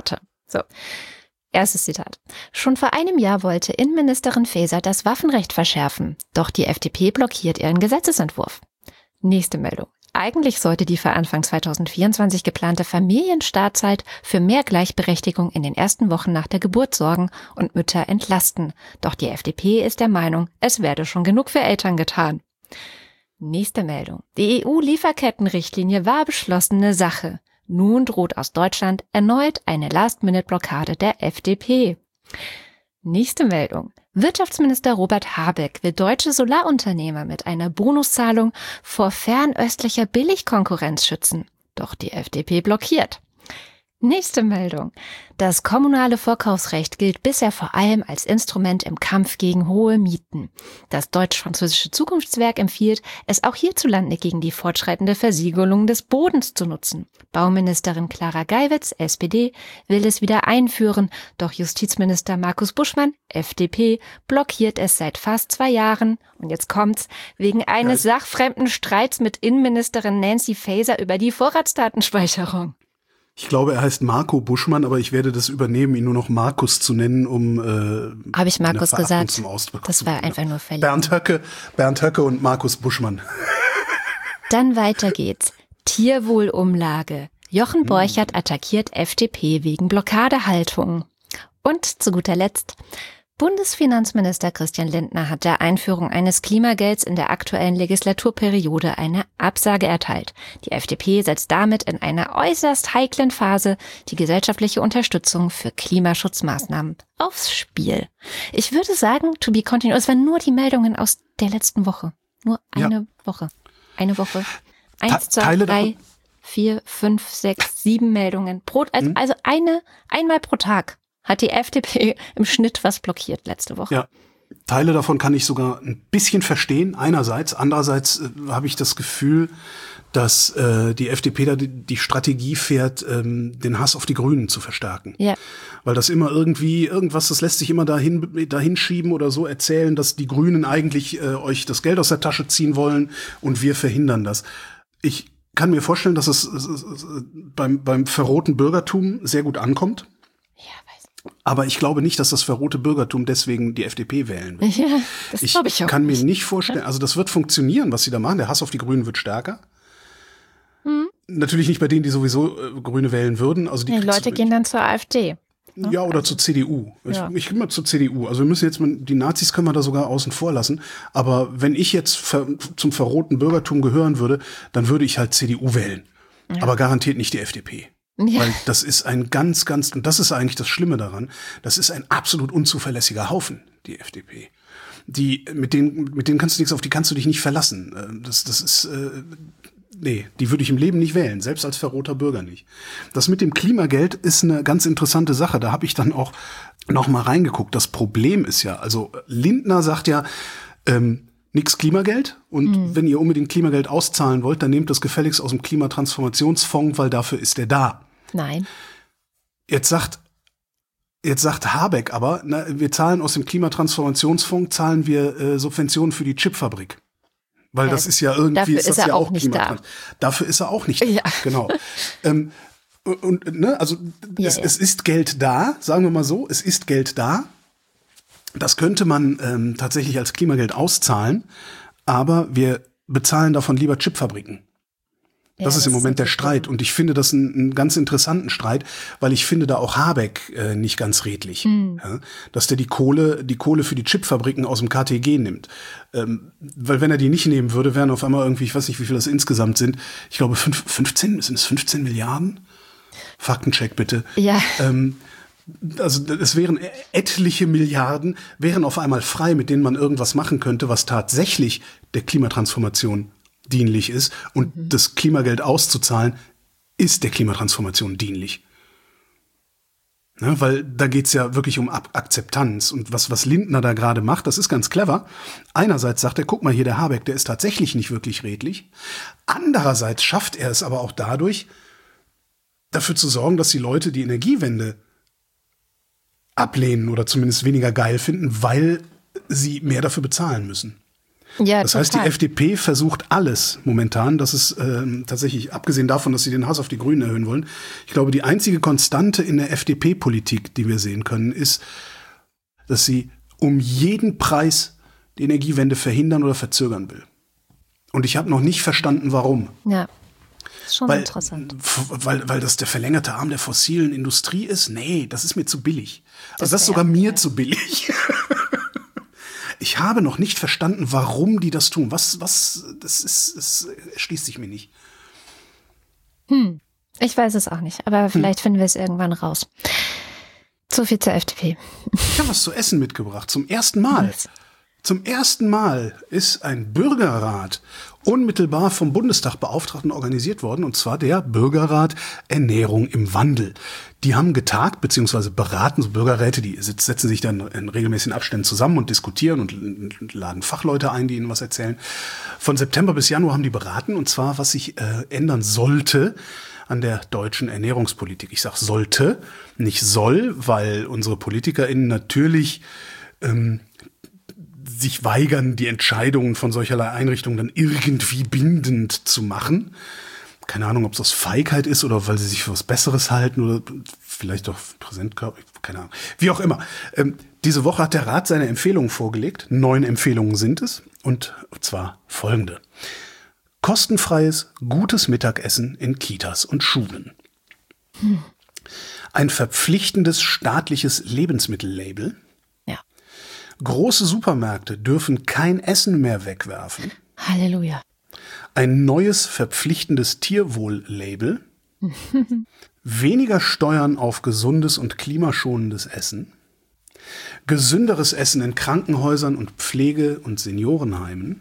So. Erstes Zitat. Schon vor einem Jahr wollte Innenministerin Faeser das Waffenrecht verschärfen, doch die F D P blockiert ihren Gesetzesentwurf. Nächste Meldung. Eigentlich sollte die für Anfang zwanzig vierundzwanzig geplante Familienstartzeit für mehr Gleichberechtigung in den ersten Wochen nach der Geburt sorgen und Mütter entlasten. Doch die F D P ist der Meinung, es werde schon genug für Eltern getan. Nächste Meldung. Die E U-Lieferkettenrichtlinie war beschlossene Sache. Nun droht aus Deutschland erneut eine Last-Minute-Blockade der F D P. Nächste Meldung. Wirtschaftsminister Robert Habeck will deutsche Solarunternehmer mit einer Bonuszahlung vor fernöstlicher Billigkonkurrenz schützen. Doch die F D P blockiert. Nächste Meldung. Das kommunale Vorkaufsrecht gilt bisher vor allem als Instrument im Kampf gegen hohe Mieten. Das deutsch-französische Zukunftswerk empfiehlt, es auch hierzulande gegen die fortschreitende Versiegelung des Bodens zu nutzen. Bauministerin Clara Geiwitz, S P D, will es wieder einführen, doch Justizminister Markus Buschmann, F D P, blockiert es seit fast zwei Jahren. Und jetzt kommt's, wegen eines ja. sachfremden Streits mit Innenministerin Nancy Faeser über die Vorratsdatenspeicherung. Ich glaube, er heißt Marco Buschmann, aber ich werde das übernehmen, ihn nur noch Markus zu nennen, um äh, Habe ich Markus gesagt? Zum Ausdruck das war einfach nur verliebt. Bernd Höcke, Bernd Höcke und Markus Buschmann. Dann weiter geht's. Tierwohlumlage. Jochen Borchert attackiert F D P wegen Blockadehaltung. Und zu guter Letzt, Bundesfinanzminister Christian Lindner hat der Einführung eines Klimagelds in der aktuellen Legislaturperiode eine Absage erteilt. Die F D P setzt damit in einer äußerst heiklen Phase die gesellschaftliche Unterstützung für Klimaschutzmaßnahmen aufs Spiel. Ich würde sagen, to be continued, es waren nur die Meldungen aus der letzten Woche. Nur eine ja. Woche. Eine Woche. Eins, zwei, Teile drei, davon? vier, fünf, sechs, sieben Meldungen. Pro, also, hm. also eine, einmal pro Tag hat die F D P im Schnitt was blockiert letzte Woche. Ja, Teile davon kann ich sogar ein bisschen verstehen, einerseits. Andererseits äh, habe ich das Gefühl, dass äh, die F D P da die, die Strategie fährt, ähm, den Hass auf die Grünen zu verstärken. Ja. Weil das immer irgendwie, irgendwas, das lässt sich immer dahin, dahin schieben oder so erzählen, dass die Grünen eigentlich äh, euch das Geld aus der Tasche ziehen wollen und wir verhindern das. Ich kann mir vorstellen, dass es, es, es beim, beim verrohten Bürgertum sehr gut ankommt. Aber ich glaube nicht, dass das verrohte Bürgertum deswegen die F D P wählen wird. Ja, das ich glaube ich auch kann nicht. mir nicht vorstellen, also das wird funktionieren, was sie da machen. Der Hass auf die Grünen wird stärker. Hm. Natürlich nicht bei denen, die sowieso äh, Grüne wählen würden. Also die, die Leute gehen dann zur AfD. Ne? Ja, oder also, zur C D U. Ich, ja. ich gehe mal zur C D U. Also wir müssen jetzt, mal, die Nazis können wir da sogar außen vor lassen. Aber wenn ich jetzt ver, zum verrohten Bürgertum gehören würde, dann würde ich halt C D U wählen. Ja. Aber garantiert nicht die F D P. Ja. Weil das ist ein ganz, ganz, und das ist eigentlich das Schlimme daran, das ist ein absolut unzuverlässiger Haufen, die F D P. Die, mit denen, mit denen kannst du nichts, auf die kannst du dich nicht verlassen. Das, das ist, äh, nee, die würde ich im Leben nicht wählen, selbst als verrohter Bürger nicht. Das mit dem Klimageld ist eine ganz interessante Sache, da habe ich dann auch noch mal reingeguckt. Das Problem ist ja, also Lindner sagt ja, ähm, nix Klimageld und mhm. wenn ihr unbedingt Klimageld auszahlen wollt, dann nehmt das gefälligst aus dem Klimatransformationsfonds, weil dafür ist der da. Nein. Jetzt sagt, jetzt sagt Habeck aber, na, wir zahlen aus dem Klimatransformationsfonds, zahlen wir äh, Subventionen für die Chipfabrik. Weil äh, das ist ja irgendwie, dafür ist das ist er ja auch auch nicht da. Dafür ist er auch nicht ja. da. Genau. ähm, und, und ne, also ja, es, ja. es ist Geld da, sagen wir mal so, es ist Geld da. Das könnte man ähm, tatsächlich als Klimageld auszahlen, aber wir bezahlen davon lieber Chipfabriken. Das ja, ist das im Moment ist der Streit. Und ich finde das einen, einen ganz interessanten Streit, weil ich finde da auch Habeck äh, nicht ganz redlich. Hm. Ja, dass der die Kohle, die Kohle für die Chipfabriken aus dem K T G nimmt. Ähm, weil wenn er die nicht nehmen würde, wären auf einmal irgendwie, ich weiß nicht, wie viel das insgesamt sind. Ich glaube, fünf, fünfzehn, sind es fünfzehn Milliarden? Faktencheck bitte. Ja. Ähm, Also es wären etliche Milliarden, wären auf einmal frei, mit denen man irgendwas machen könnte, was tatsächlich der Klimatransformation dienlich ist. Und mhm. das Klimageld auszuzahlen, ist der Klimatransformation dienlich. Ne, weil da geht's ja wirklich um Ab- Akzeptanz. Und was, was Lindner da gerade macht, das ist ganz clever. Einerseits sagt er, guck mal hier, der Habeck, der ist tatsächlich nicht wirklich redlich. Andererseits schafft er es aber auch dadurch, dafür zu sorgen, dass die Leute die Energiewende ablehnen oder zumindest weniger geil finden, weil sie mehr dafür bezahlen müssen. Ja, das heißt, die F D P versucht alles momentan, dass es äh, tatsächlich, abgesehen davon, dass sie den Hass auf die Grünen erhöhen wollen, ich glaube, die einzige Konstante in der F D P-Politik, die wir sehen können, ist, dass sie um jeden Preis die Energiewende verhindern oder verzögern will. Und ich habe noch nicht verstanden, warum. Ja, das ist schon weil, interessant. Weil, weil das der verlängerte Arm der fossilen Industrie ist? Nee, das ist mir zu billig. Das also das ist sogar mir zu billig. Ich habe noch nicht verstanden, warum die das tun. Was, was, das ist, das erschließt sich mir nicht. Hm, ich weiß es auch nicht, aber vielleicht hm. finden wir es irgendwann raus. So viel zur F D P. Ich habe was zu essen mitgebracht, zum ersten Mal. Was? Zum ersten Mal ist ein Bürgerrat unmittelbar vom Bundestagbeauftragten organisiert worden, und zwar der Bürgerrat Ernährung im Wandel. Die haben getagt bzw. beraten, so Bürgerräte, die setzen sich dann in regelmäßigen Abständen zusammen und diskutieren und laden Fachleute ein, die ihnen was erzählen. Von September bis Januar haben die beraten, und zwar, was sich äh, ändern sollte an der deutschen Ernährungspolitik. Ich sage sollte, nicht soll, weil unsere PolitikerInnen natürlich ähm, sich weigern, die Entscheidungen von solcherlei Einrichtungen dann irgendwie bindend zu machen. Keine Ahnung, ob es aus Feigheit ist oder weil sie sich für was Besseres halten oder vielleicht auch Präsentkörper, keine Ahnung. Wie auch immer. Ähm, diese Woche hat der Rat seine Empfehlungen vorgelegt. Neun Empfehlungen sind es, und zwar folgende. Kostenfreies, gutes Mittagessen in Kitas und Schulen. Hm. Ein verpflichtendes staatliches Lebensmittellabel. Große Supermärkte dürfen kein Essen mehr wegwerfen. Halleluja. Ein neues verpflichtendes Tierwohl-Label. Weniger Steuern auf gesundes und klimaschonendes Essen. Gesünderes Essen in Krankenhäusern und Pflege- und Seniorenheimen.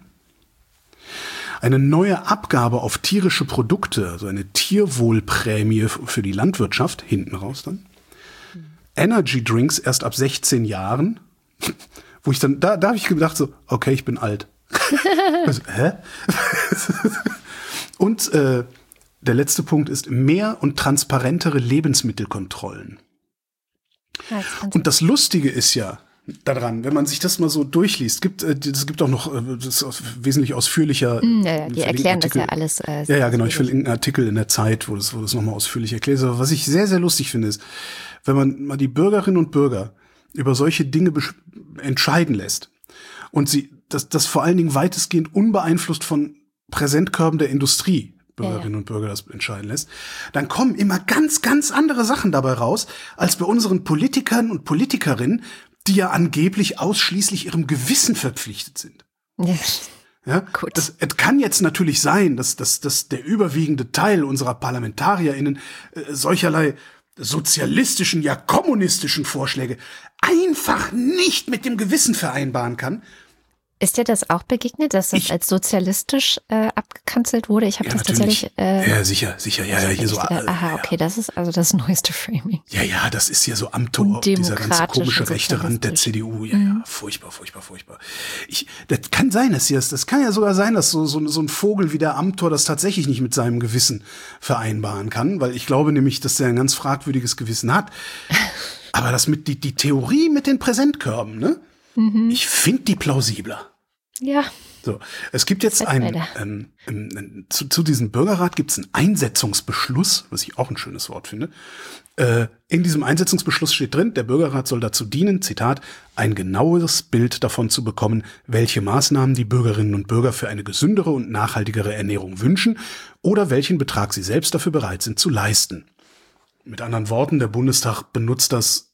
Eine neue Abgabe auf tierische Produkte, also eine Tierwohlprämie für die Landwirtschaft, hinten raus dann. Energy Drinks erst ab sechzehn Jahren. Wo ich dann, da, da habe ich gedacht so, okay, ich bin alt. Also, hä? Und äh, der letzte Punkt ist mehr und transparentere Lebensmittelkontrollen. Ja, und das Lustige ist ja daran, wenn man sich das mal so durchliest, gibt es gibt auch noch äh, das ist wesentlich ausführlicher. Ja, ja, die erklären Artikel. Das ja alles. Äh, ja, ja, genau. Ich verlinke einen Artikel in der Zeit, wo das, wo das nochmal ausführlich erklärt ist. Aber was ich sehr, sehr lustig finde, ist, wenn man mal die Bürgerinnen und Bürger über solche Dinge besch- entscheiden lässt und sie das, das vor allen Dingen weitestgehend unbeeinflusst von Präsentkörben der Industrie, Bürgerinnen ja, ja. und Bürger das entscheiden lässt, dann kommen immer ganz, ganz andere Sachen dabei raus, als bei unseren Politikern und Politikerinnen, die ja angeblich ausschließlich ihrem Gewissen verpflichtet sind. Ja. Ja, Gut. Das, es kann jetzt natürlich sein, dass, dass, dass der überwiegende Teil unserer ParlamentarierInnen äh, solcherlei sozialistischen, ja kommunistischen Vorschläge einfach nicht mit dem Gewissen vereinbaren kann. Ist dir das auch begegnet, dass das ich, als sozialistisch äh, abgekanzelt wurde? Ich habe ja, das tatsächlich. Äh, ja, sicher, sicher, ja, ja, hier so. Äh, aha, okay, ja. Das ist also das neueste Framing. Ja, ja, das ist ja so Amtor, dieser ganze komische rechte Rand der C D U. Ja, mhm. ja, furchtbar, furchtbar, furchtbar. Ich, das kann sein, dass das, das kann ja sogar sein, dass so, so, so ein Vogel wie der Amtor das tatsächlich nicht mit seinem Gewissen vereinbaren kann, weil ich glaube nämlich, dass der ein ganz fragwürdiges Gewissen hat. Aber das mit die, die Theorie mit den Präsentkörben, ne? Mhm. Ich finde die plausibler. Ja. So, es gibt jetzt ein, ähm, ähm, zu, zu diesem Bürgerrat gibt es einen Einsetzungsbeschluss, was ich auch ein schönes Wort finde. Äh, in diesem Einsetzungsbeschluss steht drin, der Bürgerrat soll dazu dienen, Zitat, ein genaues Bild davon zu bekommen, welche Maßnahmen die Bürgerinnen und Bürger für eine gesündere und nachhaltigere Ernährung wünschen oder welchen Betrag sie selbst dafür bereit sind zu leisten. Mit anderen Worten, der Bundestag benutzt das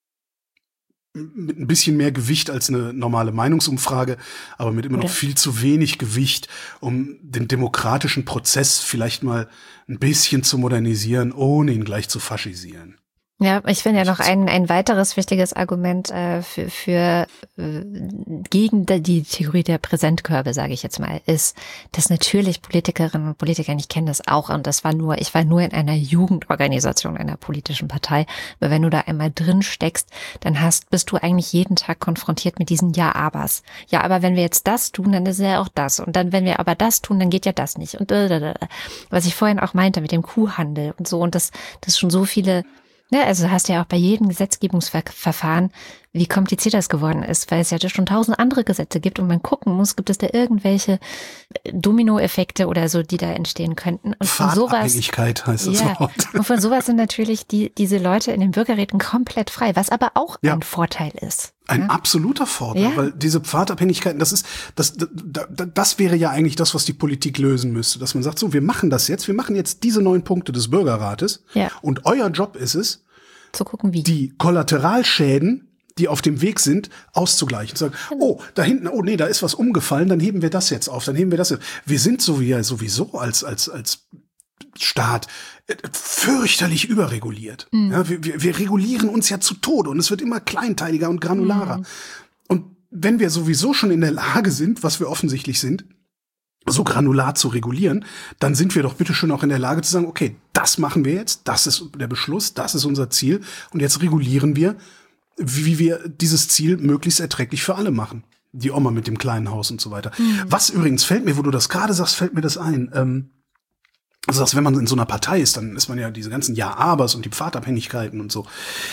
mit ein bisschen mehr Gewicht als eine normale Meinungsumfrage, aber mit immer noch viel zu wenig Gewicht, um den demokratischen Prozess vielleicht mal ein bisschen zu modernisieren, ohne ihn gleich zu faschisieren. Ja, ich finde ja noch ein ein weiteres wichtiges Argument äh, für für äh, gegen die Theorie der Präsentkörbe, sage ich jetzt mal, ist, dass natürlich Politikerinnen und Politiker, ich kenne das auch, und das war nur, ich war nur in einer Jugendorganisation einer politischen Partei, aber wenn du da einmal drin steckst, dann hast bist du eigentlich jeden Tag konfrontiert mit diesen Ja-Abers. Ja, aber wenn wir jetzt das tun, dann ist ja auch das, und dann wenn wir aber das tun, dann geht ja das nicht, und was ich vorhin auch meinte mit dem Kuhhandel und so, und das das schon so viele Ja, also hast du ja auch bei jedem Gesetzgebungsverfahren, wie kompliziert das geworden ist, weil es ja schon tausend andere Gesetze gibt und man gucken muss, gibt es da irgendwelche Dominoeffekte oder so, die da entstehen könnten. Und von sowas, Fahrtabhängigkeit heißt das ja, Wort. Und von sowas sind natürlich die, diese Leute in den Bürgerräten komplett frei, was aber auch Ja. ein Vorteil ist. Ein ja? absoluter Vorteil, Ja. weil diese Pfadabhängigkeiten, das ist, das, das, das wäre ja eigentlich das, was die Politik lösen müsste, dass man sagt, so, wir machen das jetzt, wir machen jetzt diese neun Punkte des Bürgerrates Ja. und euer Job ist es, Zu gucken, wie. die Kollateralschäden, die auf dem Weg sind, auszugleichen. Sagen, oh, da hinten, oh nee, da ist was umgefallen, dann heben wir das jetzt auf, dann heben wir das jetzt. Wir sind so wie, sowieso als, als, als Staat äh, fürchterlich überreguliert. Mhm. Ja, wir, wir, wir regulieren uns ja zu Tode und es wird immer kleinteiliger und granularer. Mhm. Und wenn wir sowieso schon in der Lage sind, was wir offensichtlich sind, so granular zu regulieren, dann sind wir doch bitte schön auch in der Lage zu sagen, okay, das machen wir jetzt, das ist der Beschluss, das ist unser Ziel und jetzt regulieren wir, wie wir dieses Ziel möglichst erträglich für alle machen. Die Oma mit dem kleinen Haus und so weiter. Mhm. Was übrigens fällt mir, wo du das gerade sagst, fällt mir das ein. Ähm, also, dass wenn man in so einer Partei ist, dann ist man ja diese ganzen Ja-Abers und die Pfadabhängigkeiten und so.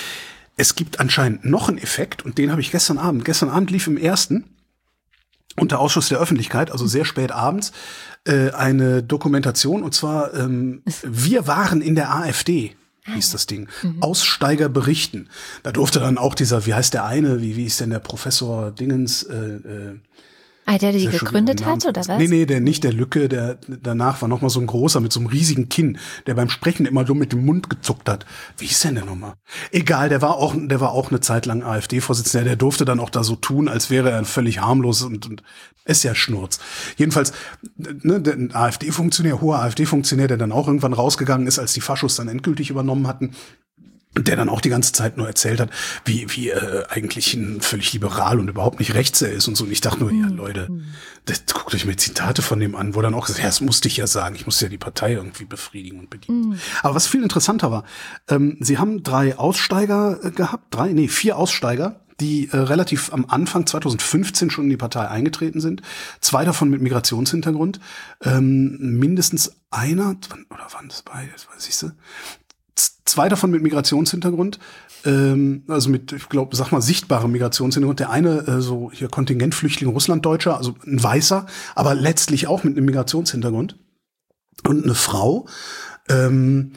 Es gibt anscheinend noch einen Effekt und den habe ich gestern Abend. Gestern Abend lief im ersten unter Ausschuss der Öffentlichkeit, also sehr spät abends, äh, eine Dokumentation und zwar ähm, wir waren in der AfD. Hieß das Ding. Mhm. Aussteiger berichten. Da durfte dann auch dieser, wie heißt der eine, wie, wie ist denn der Professor Dingens, äh, äh, Ah, der, der die der gegründet hat, oder was? Nee, nee, der nicht, der Lücke, der danach war noch mal so ein großer mit so einem riesigen Kinn, der beim Sprechen immer dumm mit dem Mund gezuckt hat. Wie ist denn der nochmal? Egal, der war auch, der war auch eine Zeit lang AfD-Vorsitzender, der durfte dann auch da so tun, als wäre er völlig harmlos und, und ist ja Schnurz. Jedenfalls, ne, der AfD-Funktionär, hoher AfD-Funktionär, der dann auch irgendwann rausgegangen ist, als die Faschos dann endgültig übernommen hatten, der dann auch die ganze Zeit nur erzählt hat, wie wie äh, eigentlich ein völlig liberal und überhaupt nicht rechts er ist und so. Und ich dachte nur, ja Leute, das, guckt euch mir Zitate von dem an, wo dann auch gesagt, ja, das musste ich ja sagen, ich musste ja die Partei irgendwie befriedigen und bedienen. Mhm. Aber was viel interessanter war, ähm, sie haben drei Aussteiger äh, gehabt, drei, nee, vier Aussteiger, die äh, relativ am Anfang zwanzig fünfzehn schon in die Partei eingetreten sind. Zwei davon mit Migrationshintergrund. Ähm, mindestens einer, oder waren das beide, das weiß ich, zwei davon mit Migrationshintergrund, ähm, also mit, ich glaube, sag mal, sichtbarem Migrationshintergrund. Der eine, äh, so hier Kontingentflüchtling Russlanddeutscher, also ein Weißer, aber letztlich auch mit einem Migrationshintergrund. Und eine Frau. Ähm,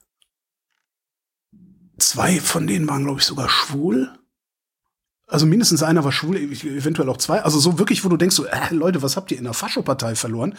zwei von denen waren, glaube ich, sogar schwul. Also mindestens einer war schwul, eventuell auch zwei. Also so wirklich, wo du denkst, so, äh, Leute, was habt ihr in der Faschopartei verloren?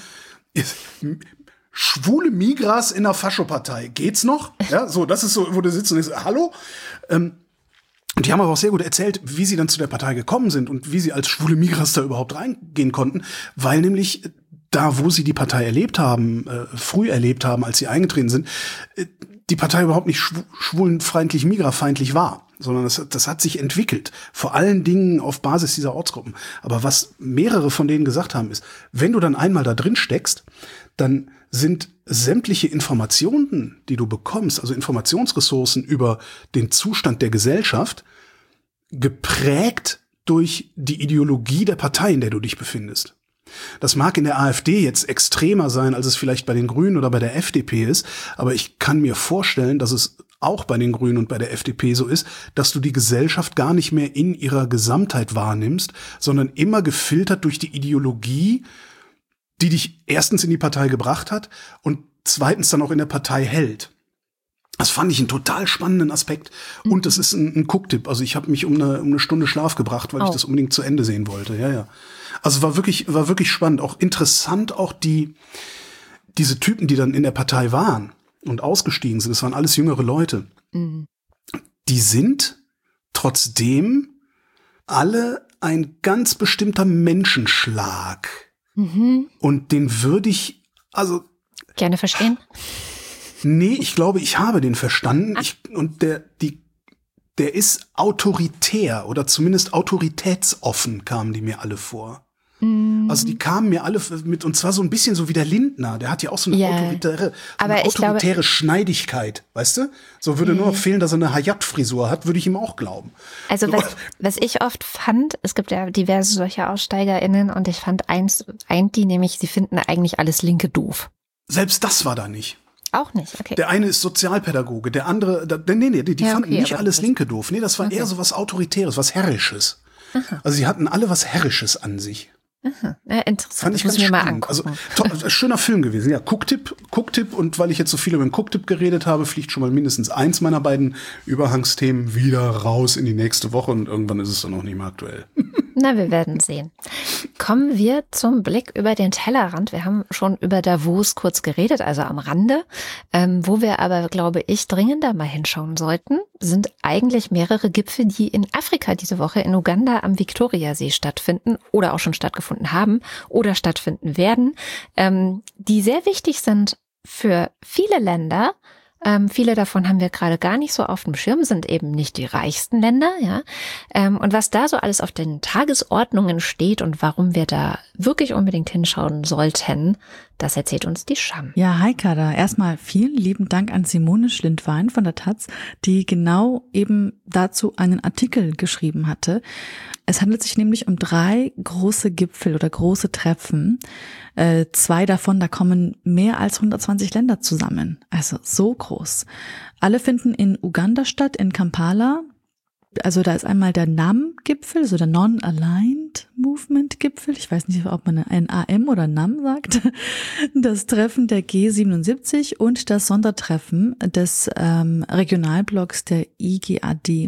Schwule Migras in der Faschopartei. Geht's noch? Ja, so, das ist so, wo du sitzt und denkst, hallo? Ähm, und die haben aber auch sehr gut erzählt, wie sie dann zu der Partei gekommen sind und wie sie als schwule Migras da überhaupt reingehen konnten, weil nämlich da, wo sie die Partei erlebt haben, äh, früh erlebt haben, als sie eingetreten sind, äh, die Partei überhaupt nicht schw- schwulenfeindlich, migrafeindlich war, sondern das, das hat sich entwickelt, vor allen Dingen auf Basis dieser Ortsgruppen. Aber was mehrere von denen gesagt haben, ist, wenn du dann einmal da drin steckst, dann sind sämtliche Informationen, die du bekommst, also Informationsressourcen über den Zustand der Gesellschaft, geprägt durch die Ideologie der Partei, in der du dich befindest. Das mag in der AfD jetzt extremer sein, als es vielleicht bei den Grünen oder bei der F D P ist, aber ich kann mir vorstellen, dass es auch bei den Grünen und bei der F D P so ist, dass du die Gesellschaft gar nicht mehr in ihrer Gesamtheit wahrnimmst, sondern immer gefiltert durch die Ideologie, die dich erstens in die Partei gebracht hat und zweitens dann auch in der Partei hält. Das fand ich einen total spannenden Aspekt. Und das ist ein, ein Gucktipp. Also ich habe mich um eine, um eine Stunde Schlaf gebracht, weil oh. ich das unbedingt zu Ende sehen wollte. Ja, ja. Also war wirklich, war wirklich spannend. Auch interessant, auch die, diese Typen, die dann in der Partei waren und ausgestiegen sind. Das waren alles jüngere Leute. Mhm. Die sind trotzdem alle ein ganz bestimmter Menschenschlag. Mhm. Und den würde ich, also. Gerne verstehen. Nee, ich glaube, ich habe den verstanden. Ich, und der, die, der ist autoritär oder zumindest autoritätsoffen kamen die mir alle vor. Mm. Also die kamen mir alle mit, und zwar so ein bisschen so wie der Lindner. Der hat ja auch so eine yeah. autoritäre, so Aber eine ich autoritäre glaube, Schneidigkeit, weißt du? So würde mm. nur noch fehlen, dass er eine Hayat-Frisur hat, würde ich ihm auch glauben. Also so. was, was ich oft fand, es gibt ja diverse solche AussteigerInnen und ich fand eins, eint die, nämlich sie finden eigentlich alles Linke doof. Selbst das war da nicht. Auch nicht, okay. Der eine ist Sozialpädagoge, der andere, der, nee, nee, die, die ja, fanden okay, nicht alles Linke doof. Nee, das war okay. eher so was Autoritäres, was Herrisches. Aha. Also sie hatten alle was Herrisches an sich. Aha. Ja, interessant. Fand ich das ganz muss ich mir spannend. mal Also angucken. to- schöner Film gewesen. Ja, Cooktipp, Cooktipp und weil ich jetzt so viel über den Cooktipp geredet habe, fliegt schon mal mindestens eins meiner beiden Überhangsthemen wieder raus in die nächste Woche und irgendwann ist es dann auch nicht mehr aktuell. Na, wir werden sehen. Kommen wir zum Blick über den Tellerrand. Wir haben schon über Davos kurz geredet, also am Rande. Ähm, wo wir aber, glaube ich, dringender mal hinschauen sollten, sind eigentlich mehrere Gipfel, die in Afrika diese Woche in Uganda am Viktoriasee stattfinden oder auch schon stattgefunden haben oder stattfinden werden, ähm, die sehr wichtig sind für viele Länder. Ähm, viele davon haben wir gerade gar nicht so auf dem Schirm, sind eben nicht die reichsten Länder, ja. Ähm, und was da so alles auf den Tagesordnungen steht und warum wir da wirklich unbedingt hinschauen sollten, das erzählt uns die Sham. Ja, hi Kada. Erstmal vielen lieben Dank an Simone Schlindwein von der Taz, die genau eben dazu einen Artikel geschrieben hatte. Es handelt sich nämlich um drei große Gipfel oder große Treffen. Äh, zwei davon, da kommen mehr als hundertzwanzig Länder zusammen. Also so groß. Alle finden in Uganda statt, in Kampala. Also da ist einmal der N A M-Gipfel, also der Non-Aligned Movement-Gipfel. Ich weiß nicht, ob man N A M oder N A M sagt. Das Treffen der G siebenundsiebzig und das Sondertreffen des ähm, Regionalblocks der I G A D.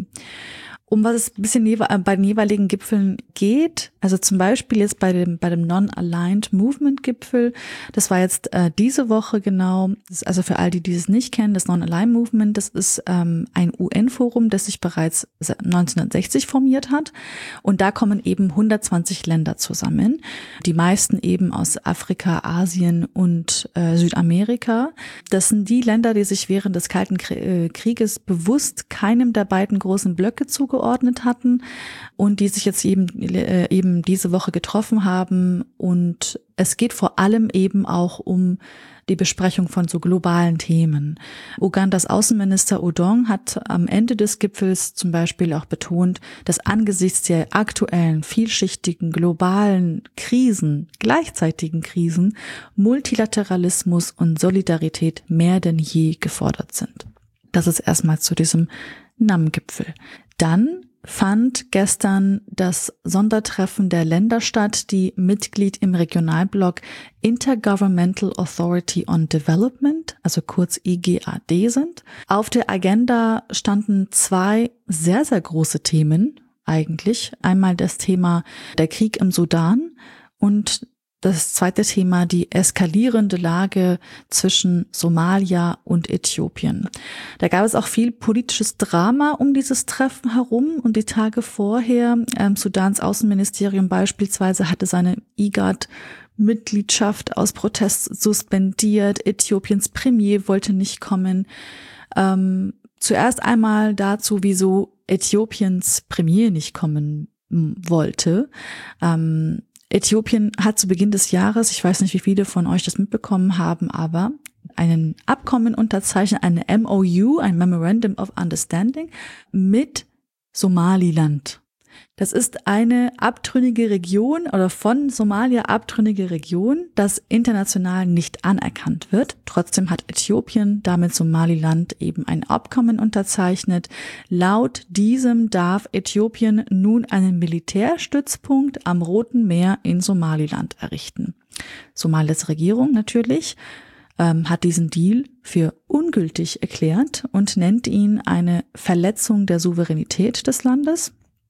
Um was es ein bisschen bei den jeweiligen Gipfeln geht, also zum Beispiel jetzt bei dem bei dem Non-Aligned Movement Gipfel, das war jetzt äh, diese Woche genau, das ist also für all die, die es nicht kennen, das Non-Aligned Movement, das ist ähm, ein U N-Forum, das sich bereits neunzehnhundertsechzig formiert hat und da kommen eben hundertzwanzig Länder zusammen, die meisten eben aus Afrika, Asien und äh, Südamerika. Das sind die Länder, die sich während des Kalten Krieges bewusst keinem der beiden großen Blöcke zugeordnet geordnet hatten und die sich jetzt eben äh, eben diese Woche getroffen haben und es geht vor allem eben auch um die Besprechung von so globalen Themen. Ugandas Außenminister Odong hat am Ende des Gipfels zum Beispiel auch betont, dass angesichts der aktuellen, vielschichtigen, globalen Krisen, gleichzeitigen Krisen, Multilateralismus und Solidarität mehr denn je gefordert sind. Das ist erstmal zu diesem N A M-Gipfel. Dann fand gestern das Sondertreffen der Länder statt, die Mitglied im Regionalblock Intergovernmental Authority on Development, also kurz I G A D sind. Auf der Agenda standen zwei sehr, sehr große Themen eigentlich. Einmal das Thema der Krieg im Sudan und das zweite Thema, die eskalierende Lage zwischen Somalia und Äthiopien. Da gab es auch viel politisches Drama um dieses Treffen herum und die Tage vorher, ähm, Sudans Außenministerium beispielsweise hatte seine I G A D-Mitgliedschaft aus Protest suspendiert. Äthiopiens Premier wollte nicht kommen. Ähm, zuerst einmal dazu, wieso Äthiopiens Premier nicht kommen wollte. Ähm, Äthiopien hat zu Beginn des Jahres, ich weiß nicht, wie viele von euch das mitbekommen haben, aber einen Abkommen unterzeichnet, eine M O U, ein Memorandum of Understanding mit Somaliland. Das ist eine abtrünnige Region oder von Somalia abtrünnige Region, das international nicht anerkannt wird. Trotzdem hat Äthiopien damit Somaliland eben ein Abkommen unterzeichnet. Laut diesem darf Äthiopien nun einen Militärstützpunkt am Roten Meer in Somaliland errichten. Somalias Regierung natürlich ähm, hat diesen Deal für ungültig erklärt und nennt ihn eine Verletzung der Souveränität des Landes.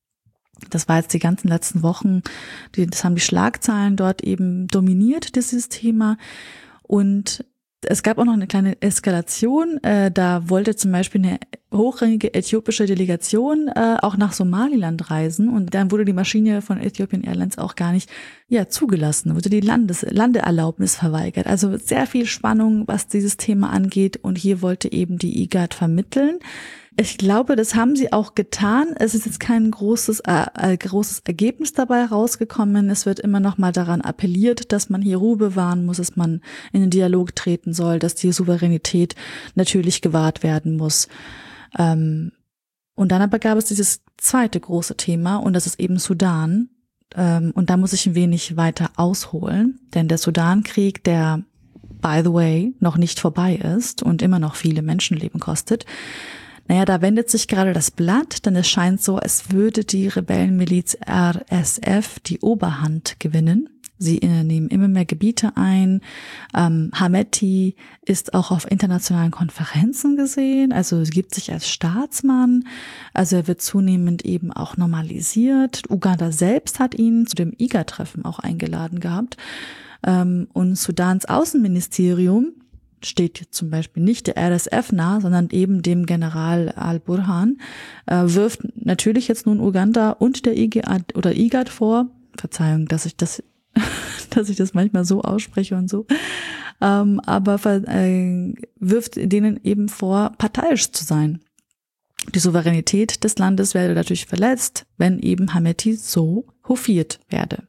Das war jetzt die ganzen letzten Wochen, die, das haben die Schlagzeilen dort eben dominiert, dieses Thema. Und es gab auch noch eine kleine Eskalation. Äh, da wollte zum Beispiel eine hochrangige äthiopische Delegation äh, auch nach Somaliland reisen. Und dann wurde die Maschine von Ethiopian Airlines auch gar nicht ja zugelassen, wurde die Landes Landeerlaubnis verweigert. Also sehr viel Spannung, was dieses Thema angeht. Und hier wollte eben die I G A D vermitteln. Ich glaube, das haben sie auch getan. Es ist jetzt kein großes, äh, großes Ergebnis dabei rausgekommen. Es wird immer noch mal daran appelliert, dass man hier Ruhe bewahren muss, dass man in den Dialog treten soll, dass die Souveränität natürlich gewahrt werden muss. Ähm, und dann aber gab es dieses zweite große Thema und das ist eben Sudan. Ähm, und da muss ich ein wenig weiter ausholen, denn der Sudankrieg, der by the way, noch nicht vorbei ist und immer noch viele Menschenleben kostet. Naja, da wendet sich gerade das Blatt, denn es scheint so, als würde die Rebellenmiliz R S F die Oberhand gewinnen. Sie nehmen immer mehr Gebiete ein. Ähm, Hameti ist auch auf internationalen Konferenzen gesehen, also gibt sich als Staatsmann. Also er wird zunehmend eben auch normalisiert. Uganda selbst hat ihn zu dem I G A D-Treffen auch eingeladen gehabt. Ähm, und Sudans Außenministerium steht jetzt zum Beispiel nicht der R S F nah, sondern eben dem General al-Burhan, äh, wirft natürlich jetzt nun Uganda und der I G A D oder I G A D vor. Verzeihung, dass ich das dass ich das manchmal so ausspreche und so, ähm, aber äh, wirft denen eben vor, parteiisch zu sein. Die Souveränität des Landes werde dadurch verletzt, wenn eben Hameti so hofiert werde.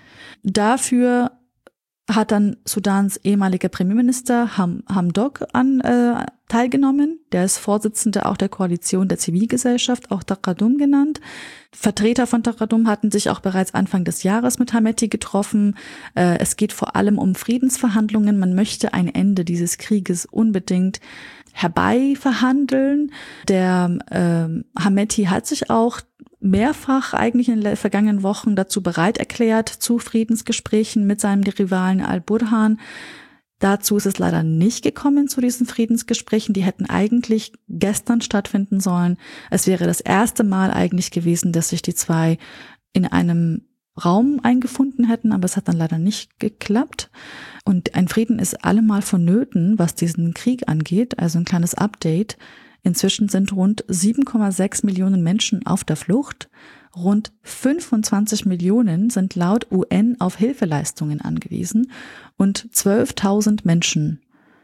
Dafür hat dann Sudans ehemaliger Premierminister Ham, Hamdok an äh, teilgenommen. Der ist Vorsitzender auch der Koalition der Zivilgesellschaft, auch Taqadum genannt. Vertreter von Taqadum hatten sich auch bereits Anfang des Jahres mit Hameti getroffen. Äh, es geht vor allem um Friedensverhandlungen. Man möchte ein Ende dieses Krieges unbedingt herbei verhandeln. Der äh, Hameti hat sich auch mehrfach eigentlich in den vergangenen Wochen dazu bereit erklärt, zu Friedensgesprächen mit seinem Rivalen al-Burhan. Dazu ist es leider nicht gekommen zu diesen Friedensgesprächen. Die hätten eigentlich gestern stattfinden sollen. Es wäre das erste Mal eigentlich gewesen, dass sich die zwei in einem Raum eingefunden hätten, aber es hat dann leider nicht geklappt. Und ein Frieden ist allemal vonnöten, was diesen Krieg angeht. Also ein kleines Update. Inzwischen sind rund sieben Komma sechs Millionen Menschen auf der Flucht. Rund fünfundzwanzig Millionen sind laut U N auf Hilfeleistungen angewiesen und zwölftausend Menschen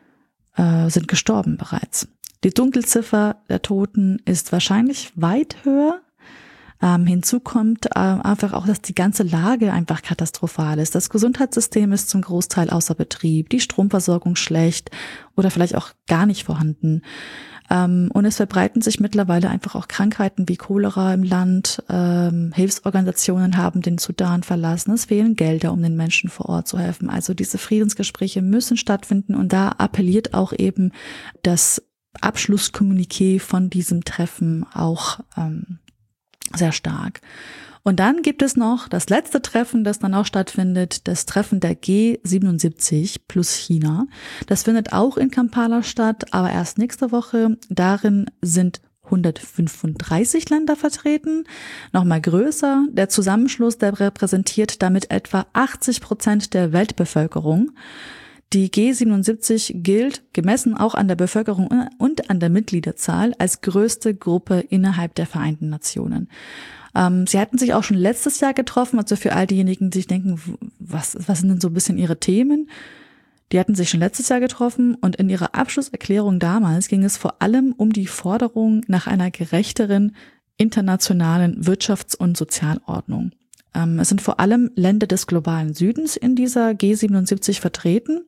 äh, sind gestorben bereits. Die Dunkelziffer der Toten ist wahrscheinlich weit höher. Ähm, hinzu kommt äh, einfach auch, dass die ganze Lage einfach katastrophal ist. Das Gesundheitssystem ist zum Großteil außer Betrieb, die Stromversorgung schlecht oder vielleicht auch gar nicht vorhanden. Ähm, und es verbreiten sich mittlerweile einfach auch Krankheiten wie Cholera im Land. Ähm, Hilfsorganisationen haben den Sudan verlassen. Es fehlen Gelder, um den Menschen vor Ort zu helfen. Also diese Friedensgespräche müssen stattfinden und da appelliert auch eben das Abschlusskommuniqué von diesem Treffen auch ähm, sehr stark. Und dann gibt es noch das letzte Treffen, das dann auch stattfindet, das Treffen der G siebenundsiebzig plus China. Das findet auch in Kampala statt, aber erst nächste Woche. Darin sind hundertfünfunddreißig Länder vertreten, nochmal größer. Der Zusammenschluss, der repräsentiert damit etwa achtzig Prozent der Weltbevölkerung. Die G siebenundsiebzig gilt, gemessen auch an der Bevölkerung und an der Mitgliederzahl, als größte Gruppe innerhalb der Vereinten Nationen. Ähm, sie hatten sich auch schon letztes Jahr getroffen, also für all diejenigen, die sich denken, was, was sind denn so ein bisschen ihre Themen? Die hatten sich schon letztes Jahr getroffen und in ihrer Abschlusserklärung damals ging es vor allem um die Forderung nach einer gerechteren internationalen Wirtschafts- und Sozialordnung. Ähm, es sind vor allem Länder des globalen Südens in dieser G siebenundsiebzig vertreten.